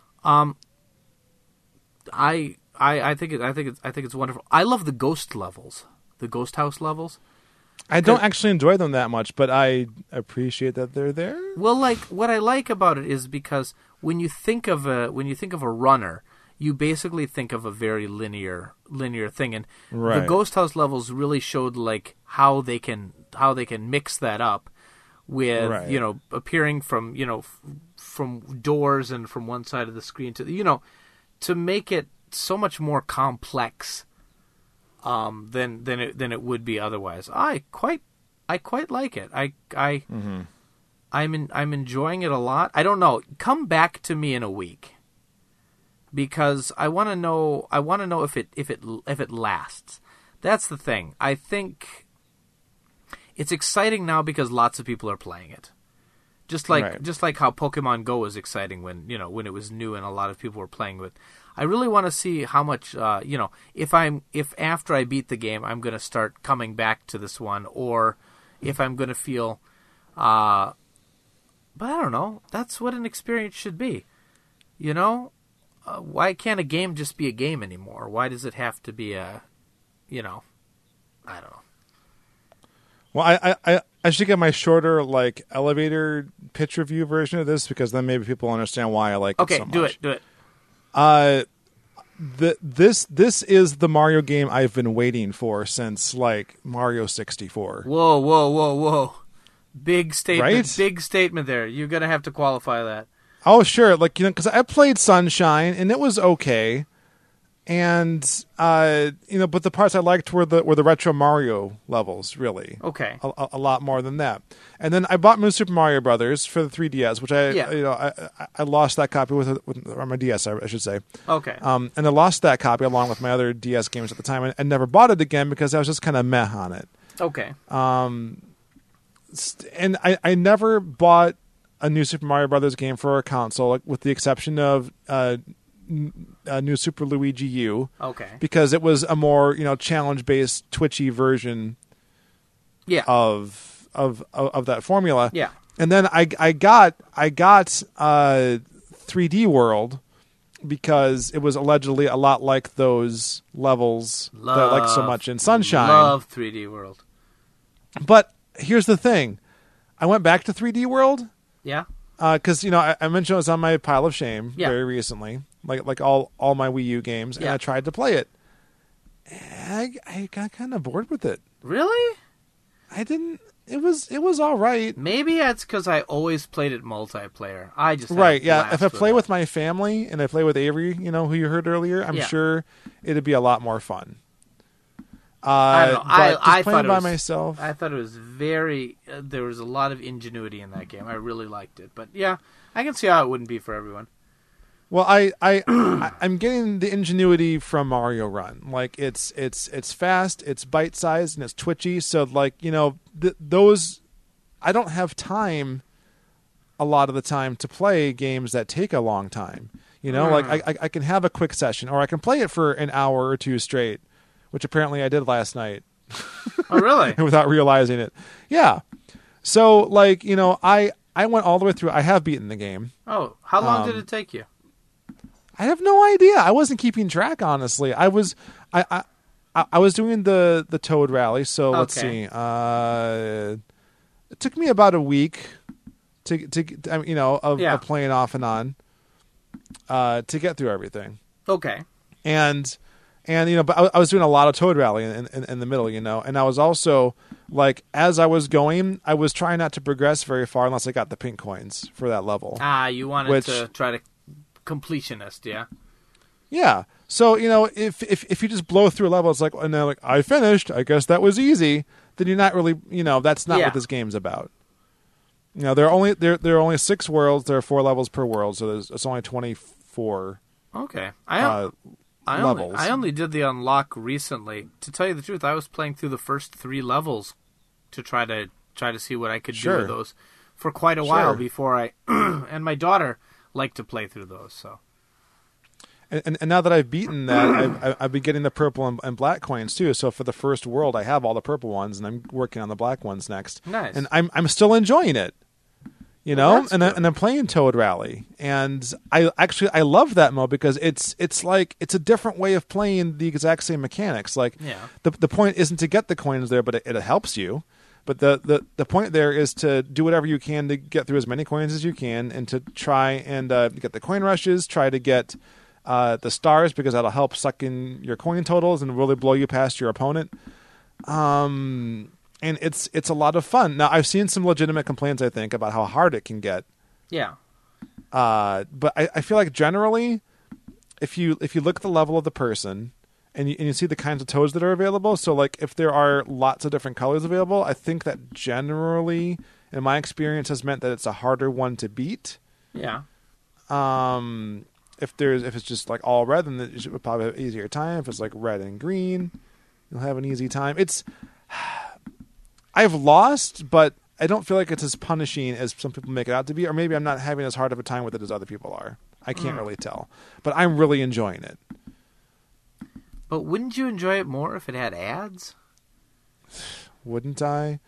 [SPEAKER 3] I think it's wonderful. I love the ghost levels, the ghost house levels.
[SPEAKER 2] I don't actually enjoy them that much, but I appreciate that they're there.
[SPEAKER 3] Well, what I like about it is because when you think of a runner, you basically think of a very linear thing, and the ghost house levels really showed how they can mix that up with appearing from from doors and from one side of the screen to make it so much more complex than it would be otherwise. I quite like it. I'm enjoying it a lot. I don't know. Come back to me in a week, because I want to know if it lasts. That's the thing. I think it's exciting now because lots of people are playing it. Just like how Pokemon Go was exciting when it was new and a lot of people were playing with. I really want to see how much if after I beat the game I'm going to start coming back to this one, or if I'm going to feel but I don't know. That's what an experience should be. Why can't a game just be a game anymore? Why does it have to be I don't know.
[SPEAKER 2] Well, I should get my shorter elevator pitch review version of this, because then maybe people understand why I like it so much.
[SPEAKER 3] Okay, do it.
[SPEAKER 2] This is the Mario game I've been waiting for since Mario 64.
[SPEAKER 3] Whoa. Big statement.
[SPEAKER 2] Right?
[SPEAKER 3] Big statement there. You're going to have to qualify that.
[SPEAKER 2] Oh, sure. Because I played Sunshine and it was okay. And but the parts I liked were the retro Mario levels, really.
[SPEAKER 3] Okay.
[SPEAKER 2] A lot more than that. And then I bought New Super Mario Brothers for the 3DS, which I lost that copy or my DS, I should say.
[SPEAKER 3] Okay.
[SPEAKER 2] And I lost that copy along with my other DS games at the time, and never bought it again because I was just kind of meh on it.
[SPEAKER 3] Okay.
[SPEAKER 2] And I never bought a New Super Mario Brothers game for a console, with the exception of New Super Luigi U.
[SPEAKER 3] Okay.
[SPEAKER 2] Because it was a more challenge-based, twitchy version.
[SPEAKER 3] Yeah.
[SPEAKER 2] Of that formula.
[SPEAKER 3] Yeah.
[SPEAKER 2] And then I got 3D World because it was allegedly a lot like those levels that I like so much in Sunshine.
[SPEAKER 3] Love 3D World.
[SPEAKER 2] But here's the thing. I went back to 3D World.
[SPEAKER 3] Yeah.
[SPEAKER 2] Because I mentioned it was on my pile of shame very recently, like all my Wii U games, and I tried to play it. I got kind of bored with it.
[SPEAKER 3] Really?
[SPEAKER 2] I didn't. It was all right.
[SPEAKER 3] Maybe that's because I always played it multiplayer. I just
[SPEAKER 2] right. Yeah. If I play with my family and I play with Avery, who you heard earlier, I'm sure it'd be a lot more fun.
[SPEAKER 3] I don't know. I
[SPEAKER 2] playing
[SPEAKER 3] thought
[SPEAKER 2] by myself.
[SPEAKER 3] I thought it was very. There was a lot of ingenuity in that game. I really liked it. But yeah, I can see how it wouldn't be for everyone.
[SPEAKER 2] Well, I'm getting the ingenuity from Mario Run. Like it's fast, it's bite sized, and it's twitchy. So those, I don't have time a lot of the time to play games that take a long time. Like I can have a quick session, or I can play it for an hour or two straight, which apparently I did last night.
[SPEAKER 3] Oh, really?
[SPEAKER 2] Without realizing it. Yeah. So I went all the way through. I have beaten the game.
[SPEAKER 3] Oh, how long did it take you?
[SPEAKER 2] I have no idea. I wasn't keeping track, honestly. I was doing the Toad Rally, so let's see. It took me about a week of playing off and on to get through everything.
[SPEAKER 3] Okay.
[SPEAKER 2] And but I was doing a lot of Toad Rally in the middle, and I was also as I was going, I was trying not to progress very far unless I got the pink coins for that level.
[SPEAKER 3] You wanted to try to completionist, yeah.
[SPEAKER 2] Yeah. So, if you just blow through a level, it's and they're like, I finished, I guess that was easy, then you're not really, that's not what this game's about. There are only 6 worlds, there are 4 levels per world, so it's only 24.
[SPEAKER 3] Okay.
[SPEAKER 2] levels.
[SPEAKER 3] I only did the unlock recently. To tell you the truth, I was playing through the first 3 levels to try to see what I could do with those for quite a while before I and my daughter liked to play through those, so.
[SPEAKER 2] And now that I've beaten that, I've been getting the purple and black coins too. So for the first world, I have all the purple ones, and I'm working on the black ones next.
[SPEAKER 3] Nice.
[SPEAKER 2] And I'm still enjoying it, and I'm playing Toad Rally, and I love that mode because it's a different way of playing the exact same mechanics. The point isn't to get the coins there, but it helps you. But the point there is to do whatever you can to get through as many coins as you can, and to try and get the coin rushes, try to get the stars, because that'll help suck in your coin totals and really blow you past your opponent. And it's a lot of fun. Now, I've seen some legitimate complaints, I think, about how hard it can get.
[SPEAKER 3] Yeah.
[SPEAKER 2] But I feel like generally, if you look at the level of the person, and you see the kinds of toads that are available, so if there are lots of different colors available, I think that generally, in my experience, has meant that it's a harder one to beat.
[SPEAKER 3] Yeah.
[SPEAKER 2] If it's just all red, then you should probably have an easier time. If it's red and green, you'll have an easy time. I've lost, but I don't feel like it's as punishing as some people make it out to be, or maybe I'm not having as hard of a time with it as other people are. I can't really tell, but I'm really enjoying it.
[SPEAKER 3] But wouldn't you enjoy it more if it had ads?
[SPEAKER 2] Wouldn't I?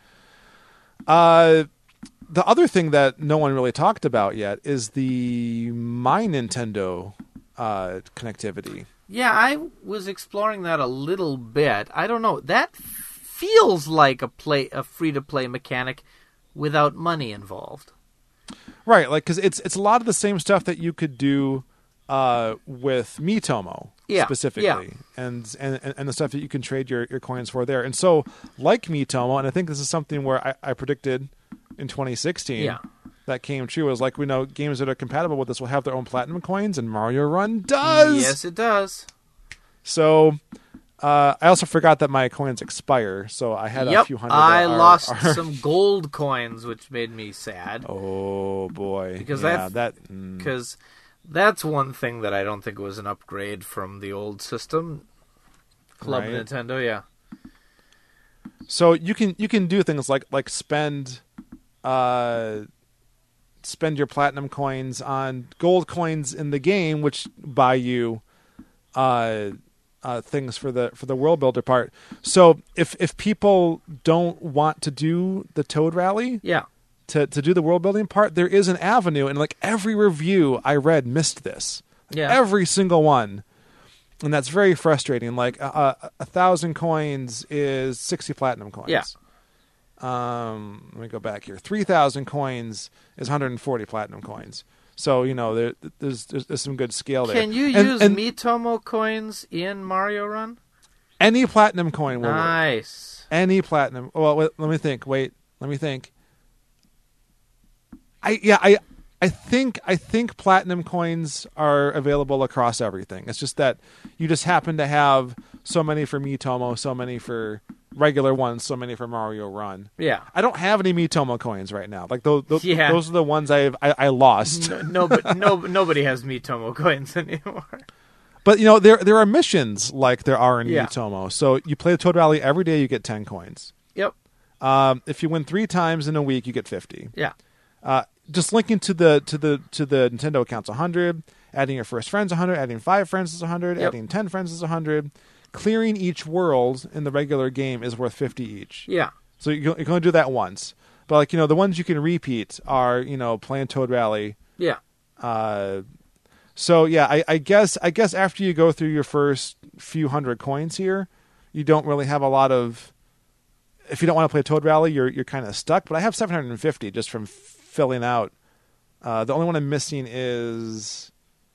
[SPEAKER 2] The other thing that no one really talked about yet is the My Nintendo connectivity.
[SPEAKER 3] Yeah, I was exploring that a little bit. I don't know. That feels like a free-to-play mechanic without money involved.
[SPEAKER 2] Right, because it's a lot of the same stuff that you could do with Miitomo. Specifically, and the stuff that you can trade your coins for there. And so, like Miitomo, and I think this is something where I predicted in 2016 that came true, was we know games that are compatible with this will have their own platinum coins, and Mario Run does!
[SPEAKER 3] Yes, it does.
[SPEAKER 2] So I also forgot that my coins expire, so I had a few hundred.
[SPEAKER 3] I lost some gold coins, which made me sad.
[SPEAKER 2] Oh boy!
[SPEAKER 3] Because
[SPEAKER 2] because
[SPEAKER 3] that's one thing that I don't think was an upgrade from the old system. Club
[SPEAKER 2] Right.
[SPEAKER 3] Nintendo, yeah.
[SPEAKER 2] So you can do things like spend your platinum coins on gold coins in the game, which buy you things for the world builder part. So if people don't want to do the Toad Rally,
[SPEAKER 3] Yeah.
[SPEAKER 2] to do the world building part, there is an avenue, and like every review I read missed this.
[SPEAKER 3] Yeah.
[SPEAKER 2] Every single one. And that's very frustrating. Like 1,000 coins is 60 platinum coins.
[SPEAKER 3] Yeah.
[SPEAKER 2] Let me go back here. 3,000 coins is 140 platinum coins. So there's some good scale there.
[SPEAKER 3] Can you use Miitomo coins in Mario Run?
[SPEAKER 2] Any platinum coin will work.
[SPEAKER 3] Nice.
[SPEAKER 2] Any platinum. Well, wait, let me think. Let me think. I think platinum coins are available across everything. It's just that you just happen to have so many for Miitomo, so many for regular ones, so many for Mario Run.
[SPEAKER 3] Yeah.
[SPEAKER 2] I don't have any Miitomo coins right now. Like those
[SPEAKER 3] Yeah.
[SPEAKER 2] are the ones I lost.
[SPEAKER 3] Nobody has Miitomo coins anymore.
[SPEAKER 2] But there are missions like there are in
[SPEAKER 3] Yeah.
[SPEAKER 2] Miitomo. So you play the Toad Rally every day, you get 10 coins.
[SPEAKER 3] Yep.
[SPEAKER 2] If you win 3 times in a week, you get 50.
[SPEAKER 3] Yeah.
[SPEAKER 2] Just linking to the Nintendo accounts 100, adding your first friends 100, adding 5 friends is 100,
[SPEAKER 3] Yep.
[SPEAKER 2] adding 10 friends is 100. Clearing each world in the regular game is worth 50 each.
[SPEAKER 3] Yeah.
[SPEAKER 2] So you can only do that once. But the ones you can repeat are playing Toad Rally.
[SPEAKER 3] Yeah.
[SPEAKER 2] So yeah, I guess after you go through your first few hundred coins here, you don't really have a lot of. If you don't want to play Toad Rally, you're kind of stuck. But I have 750 just from filling out. The only one I'm missing is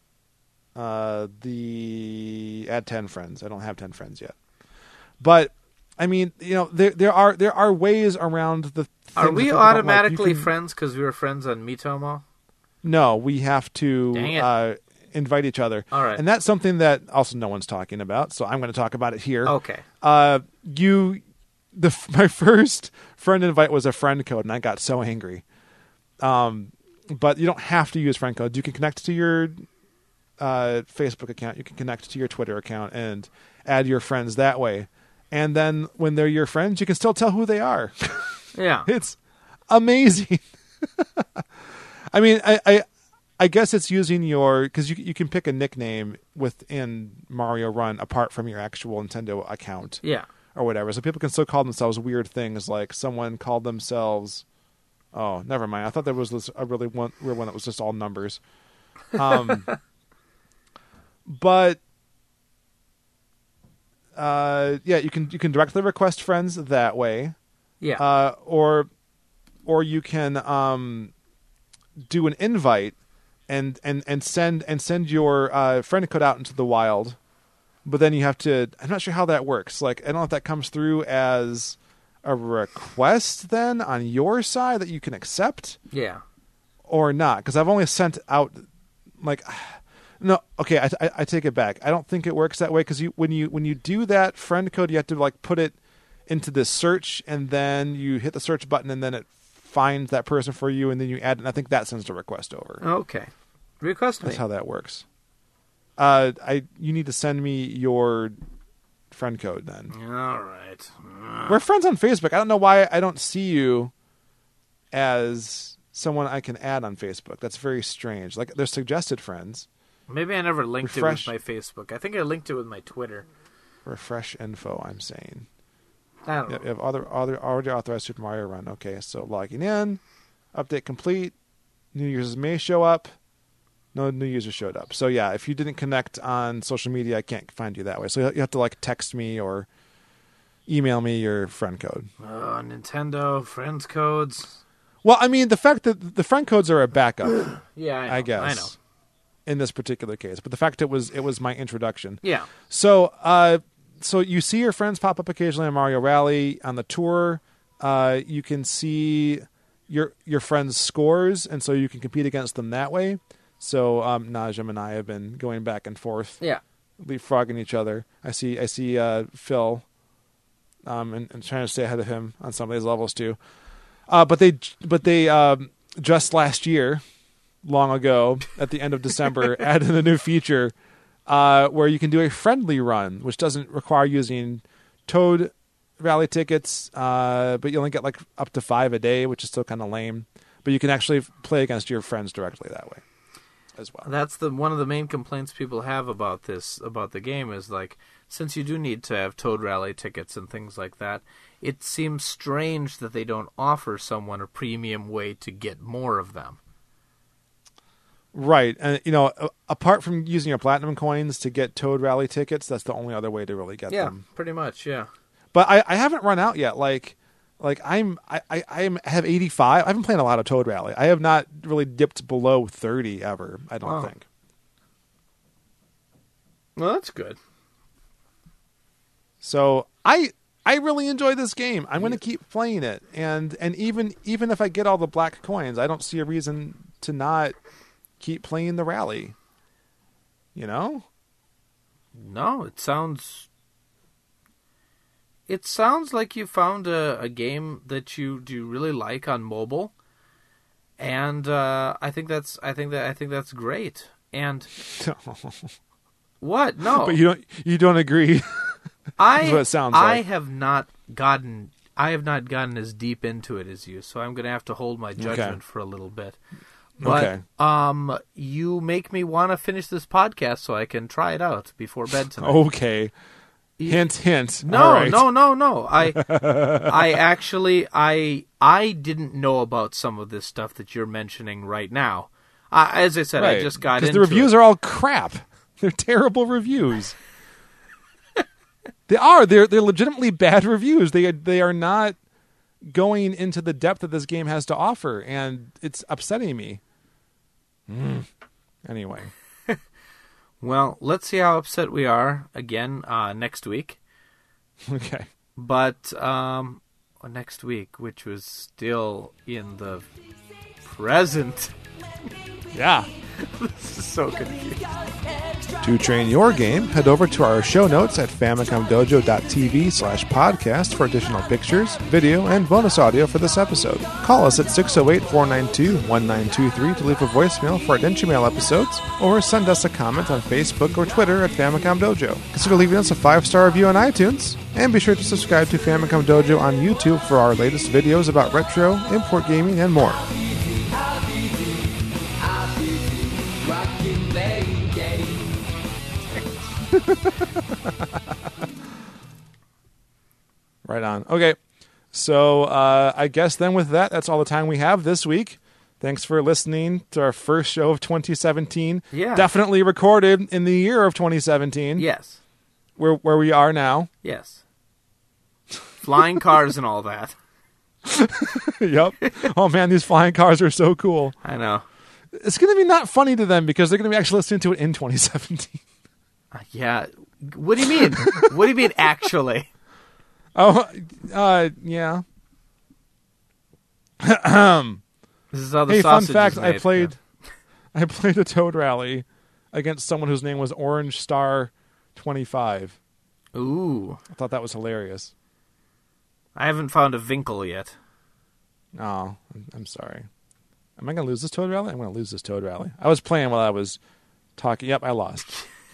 [SPEAKER 2] the add 10 friends. I don't have 10 friends yet. But I mean, there are ways around the.
[SPEAKER 3] Are
[SPEAKER 2] things
[SPEAKER 3] we
[SPEAKER 2] that people don't like.
[SPEAKER 3] automatically
[SPEAKER 2] You can-
[SPEAKER 3] friends because we were friends on Miitomo?
[SPEAKER 2] No, we have to
[SPEAKER 3] Dang it.
[SPEAKER 2] invite each other.
[SPEAKER 3] All right.
[SPEAKER 2] And that's something that also no one's talking about, so I'm going to talk about it here.
[SPEAKER 3] Okay.
[SPEAKER 2] My first friend invite was a friend code, and I got so angry. But you don't have to use friend code. You can connect to your Facebook account. You can connect to your Twitter account and add your friends that way. And then when they're your friends, you can still tell who they are.
[SPEAKER 3] Yeah.
[SPEAKER 2] It's amazing. I mean, I guess it's using because you can pick a nickname within Mario Run apart from your actual Nintendo account.
[SPEAKER 3] Yeah.
[SPEAKER 2] Or whatever. So people can still call themselves weird things, like someone called themselves. Oh, never mind. I thought there was a really weird one that was just all numbers. But yeah, you can directly request friends that way.
[SPEAKER 3] Yeah.
[SPEAKER 2] Or you can do an invite and send your friend code out into the wild. But then you have to. I'm not sure how that works. Like, I don't know if that comes through as a request then on your side that you can accept.
[SPEAKER 3] Yeah.
[SPEAKER 2] Or not, because I've only sent out no. Okay, I take it back. I don't think it works that way because when you do that friend code, you have to put it into this search, and then you hit the search button, and then it finds that person for you, and then you add. And I think that sends the request over.
[SPEAKER 3] Okay. Request me.
[SPEAKER 2] That's how that works. You need to send me your friend code then.
[SPEAKER 3] All right.
[SPEAKER 2] We're friends on Facebook. I don't know why I don't see you as someone I can add on Facebook. That's very strange. Like, they're suggested friends.
[SPEAKER 3] Maybe I never linked
[SPEAKER 2] Refresh.
[SPEAKER 3] it with my Facebook. I think I linked it with my Twitter.
[SPEAKER 2] Refresh info, I'm saying.
[SPEAKER 3] I don't
[SPEAKER 2] You
[SPEAKER 3] know.
[SPEAKER 2] have already authorized Super Mario Run. Okay, so logging in. Update complete. New users may show up. No new users showed up. So yeah, if you didn't connect on social media, I can't find you that way. So you have to text me or email me your friend code.
[SPEAKER 3] Nintendo friends codes.
[SPEAKER 2] Well, I mean, the fact that the friend codes are a backup,
[SPEAKER 3] Yeah, I know.
[SPEAKER 2] I guess,
[SPEAKER 3] I know.
[SPEAKER 2] in this particular case. But the fact it was my introduction.
[SPEAKER 3] Yeah.
[SPEAKER 2] So so you see your friends pop up occasionally on Mario Rally. On the tour, you can see your friends' scores, and so you can compete against them that way. So Najim and I have been going back and forth
[SPEAKER 3] Yeah.
[SPEAKER 2] leapfrogging each other. I see Phil, and trying to stay ahead of him on some of these levels too. But they just last year, long ago, at the end of December, added a new feature where you can do a friendly run, which doesn't require using Toad Rally tickets, but you only get like up to 5 a day, which is still kind of lame. But you can actually play against your friends directly that way as well.
[SPEAKER 3] That's one of the main complaints people have about the game is like, since you do need to have Toad Rally tickets and things like that, it seems strange that they don't offer someone a premium way to get more of them.
[SPEAKER 2] Right, and apart from using your platinum coins to get Toad Rally tickets, that's the only other way to really get them.
[SPEAKER 3] Yeah, pretty much, yeah.
[SPEAKER 2] But I haven't run out yet. Like I have 85. I've been playing a lot of Toad Rally. I have not really dipped below 30 ever. I don't think.
[SPEAKER 3] Well, that's good.
[SPEAKER 2] So I really enjoy this game. I'm going to keep playing it, and even if I get all the black coins, I don't see a reason to not keep playing the rally.
[SPEAKER 3] No, it sounds like you found a game that you do really like on mobile, and I think that's great. And what? No,
[SPEAKER 2] but you don't agree. That's what it sounds like.
[SPEAKER 3] I have not gotten as deep into it as you, so I'm going to have to hold my judgment for a little bit. But you make me want to finish this podcast so I can try it out before bed tonight.
[SPEAKER 2] Okay. Hint, hint.
[SPEAKER 3] No,
[SPEAKER 2] all right.
[SPEAKER 3] no. I didn't know about some of this stuff that you're mentioning right now. As I said,
[SPEAKER 2] right.
[SPEAKER 3] I just got into it.
[SPEAKER 2] Because the reviews are all crap. They're terrible reviews. They are. They're legitimately bad reviews. They are not going into the depth that this game has to offer, and it's upsetting me. Anyway.
[SPEAKER 3] Well, let's see how upset we are again next week.
[SPEAKER 2] Okay.
[SPEAKER 3] But next week, which was still in the present.
[SPEAKER 2] Yeah.
[SPEAKER 3] This is so confusing.
[SPEAKER 2] To train your game, head over to our show notes at famicomdojo.tv/podcast for additional pictures, video, and bonus audio for this episode. Call us at 608-492-1923 to leave a voicemail for our Denshu Mail episodes, or send us a comment on Facebook or Twitter at Famicom Dojo. Consider leaving us a 5-star review on iTunes, and be sure to subscribe to Famicom Dojo on YouTube for our latest videos about retro, import gaming, and more. Right on. Okay. So I guess then with that's all the time we have this week. Thanks for listening to our first show of 2017.
[SPEAKER 3] Yeah.
[SPEAKER 2] Definitely recorded in the year of 2017.
[SPEAKER 3] Yes.
[SPEAKER 2] Where we are now.
[SPEAKER 3] Yes. Flying cars and all that.
[SPEAKER 2] Yep. Oh man, these flying cars are so cool.
[SPEAKER 3] I know.
[SPEAKER 2] It's going to be not funny to them because they're going to be actually listening to it in 2017.
[SPEAKER 3] Yeah. What do you mean? What do you mean, actually?
[SPEAKER 2] Oh, yeah.
[SPEAKER 3] This is how the
[SPEAKER 2] hey, fun
[SPEAKER 3] sausage
[SPEAKER 2] fact:
[SPEAKER 3] is made.
[SPEAKER 2] I played a Toad Rally against someone whose name was Orange Star 25.
[SPEAKER 3] Ooh,
[SPEAKER 2] I thought that was hilarious.
[SPEAKER 3] I haven't found a Winkle yet.
[SPEAKER 2] Oh, I'm sorry. Am I going to lose this Toad Rally? I'm going to lose this Toad Rally. I was playing while I was talking. Yep, I lost.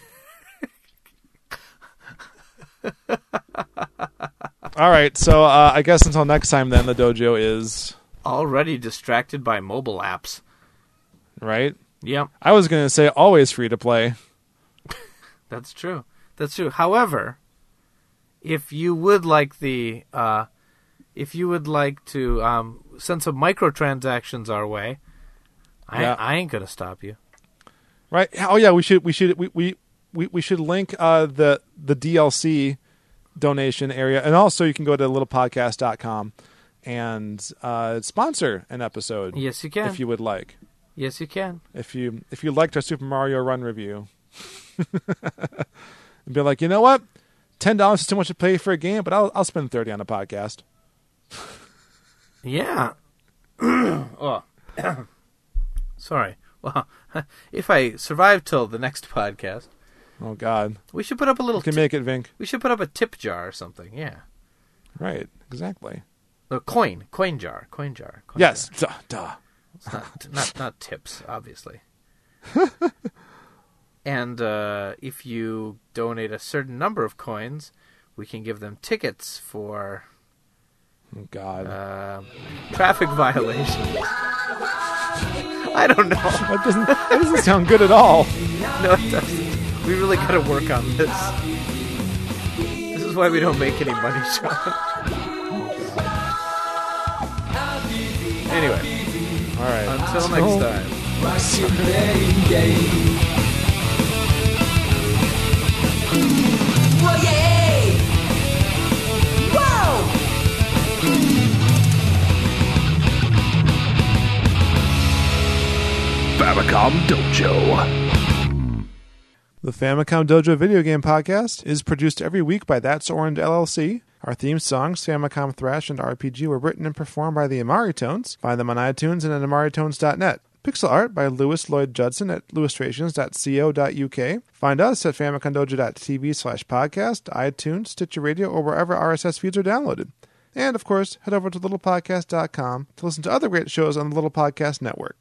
[SPEAKER 2] All right, so I guess until next time then, the dojo is...
[SPEAKER 3] Already distracted by mobile apps.
[SPEAKER 2] Right?
[SPEAKER 3] Yep.
[SPEAKER 2] I was going to say always free to play.
[SPEAKER 3] That's true. That's true. However, if you would like to send some microtransactions our way, I ain't gonna stop you.
[SPEAKER 2] Right? Oh yeah, we should link the DLC donation area, and also you can go to littlepodcast.com and sponsor an episode.
[SPEAKER 3] Yes, you can.
[SPEAKER 2] If you would like.
[SPEAKER 3] Yes, you can.
[SPEAKER 2] If you liked our Super Mario Run review, and be like, you know what, $10 is too much to pay for a game, but I'll spend $30 on a podcast.
[SPEAKER 3] Yeah. Oh. Sorry. Well, if I survive till the next podcast,
[SPEAKER 2] Oh, God.
[SPEAKER 3] We should put up a little...
[SPEAKER 2] You can make it, Vink.
[SPEAKER 3] We should put up a tip jar or something, yeah.
[SPEAKER 2] Right, exactly.
[SPEAKER 3] A coin jar.
[SPEAKER 2] Yes, duh.
[SPEAKER 3] Not tips, obviously. And if you donate a certain number of coins, we can give them tickets for...
[SPEAKER 2] Oh, God.
[SPEAKER 3] Traffic violations. I don't know.
[SPEAKER 2] That doesn't sound good at all.
[SPEAKER 3] No, it doesn't. We really got to work on this. This is why we don't make any money, Sean. Anyway.
[SPEAKER 2] All right.
[SPEAKER 3] Until next time.
[SPEAKER 4] Whoa, yeah! Whoa!
[SPEAKER 1] Famicom Dojo.
[SPEAKER 2] The Famicom Dojo video game podcast is produced every week by That's Orange LLC. Our theme songs, Famicom Thrash and RPG, were written and performed by the Amari Tones. Find them on iTunes and at amaritones.net. Pixel art by Lewis Lloyd Judson at illustrations.co.uk. Find us at famicondojo.tv/podcast, iTunes, Stitcher Radio, or wherever RSS feeds are downloaded. And, of course, head over to littlepodcast.com to listen to other great shows on the Little Podcast Network.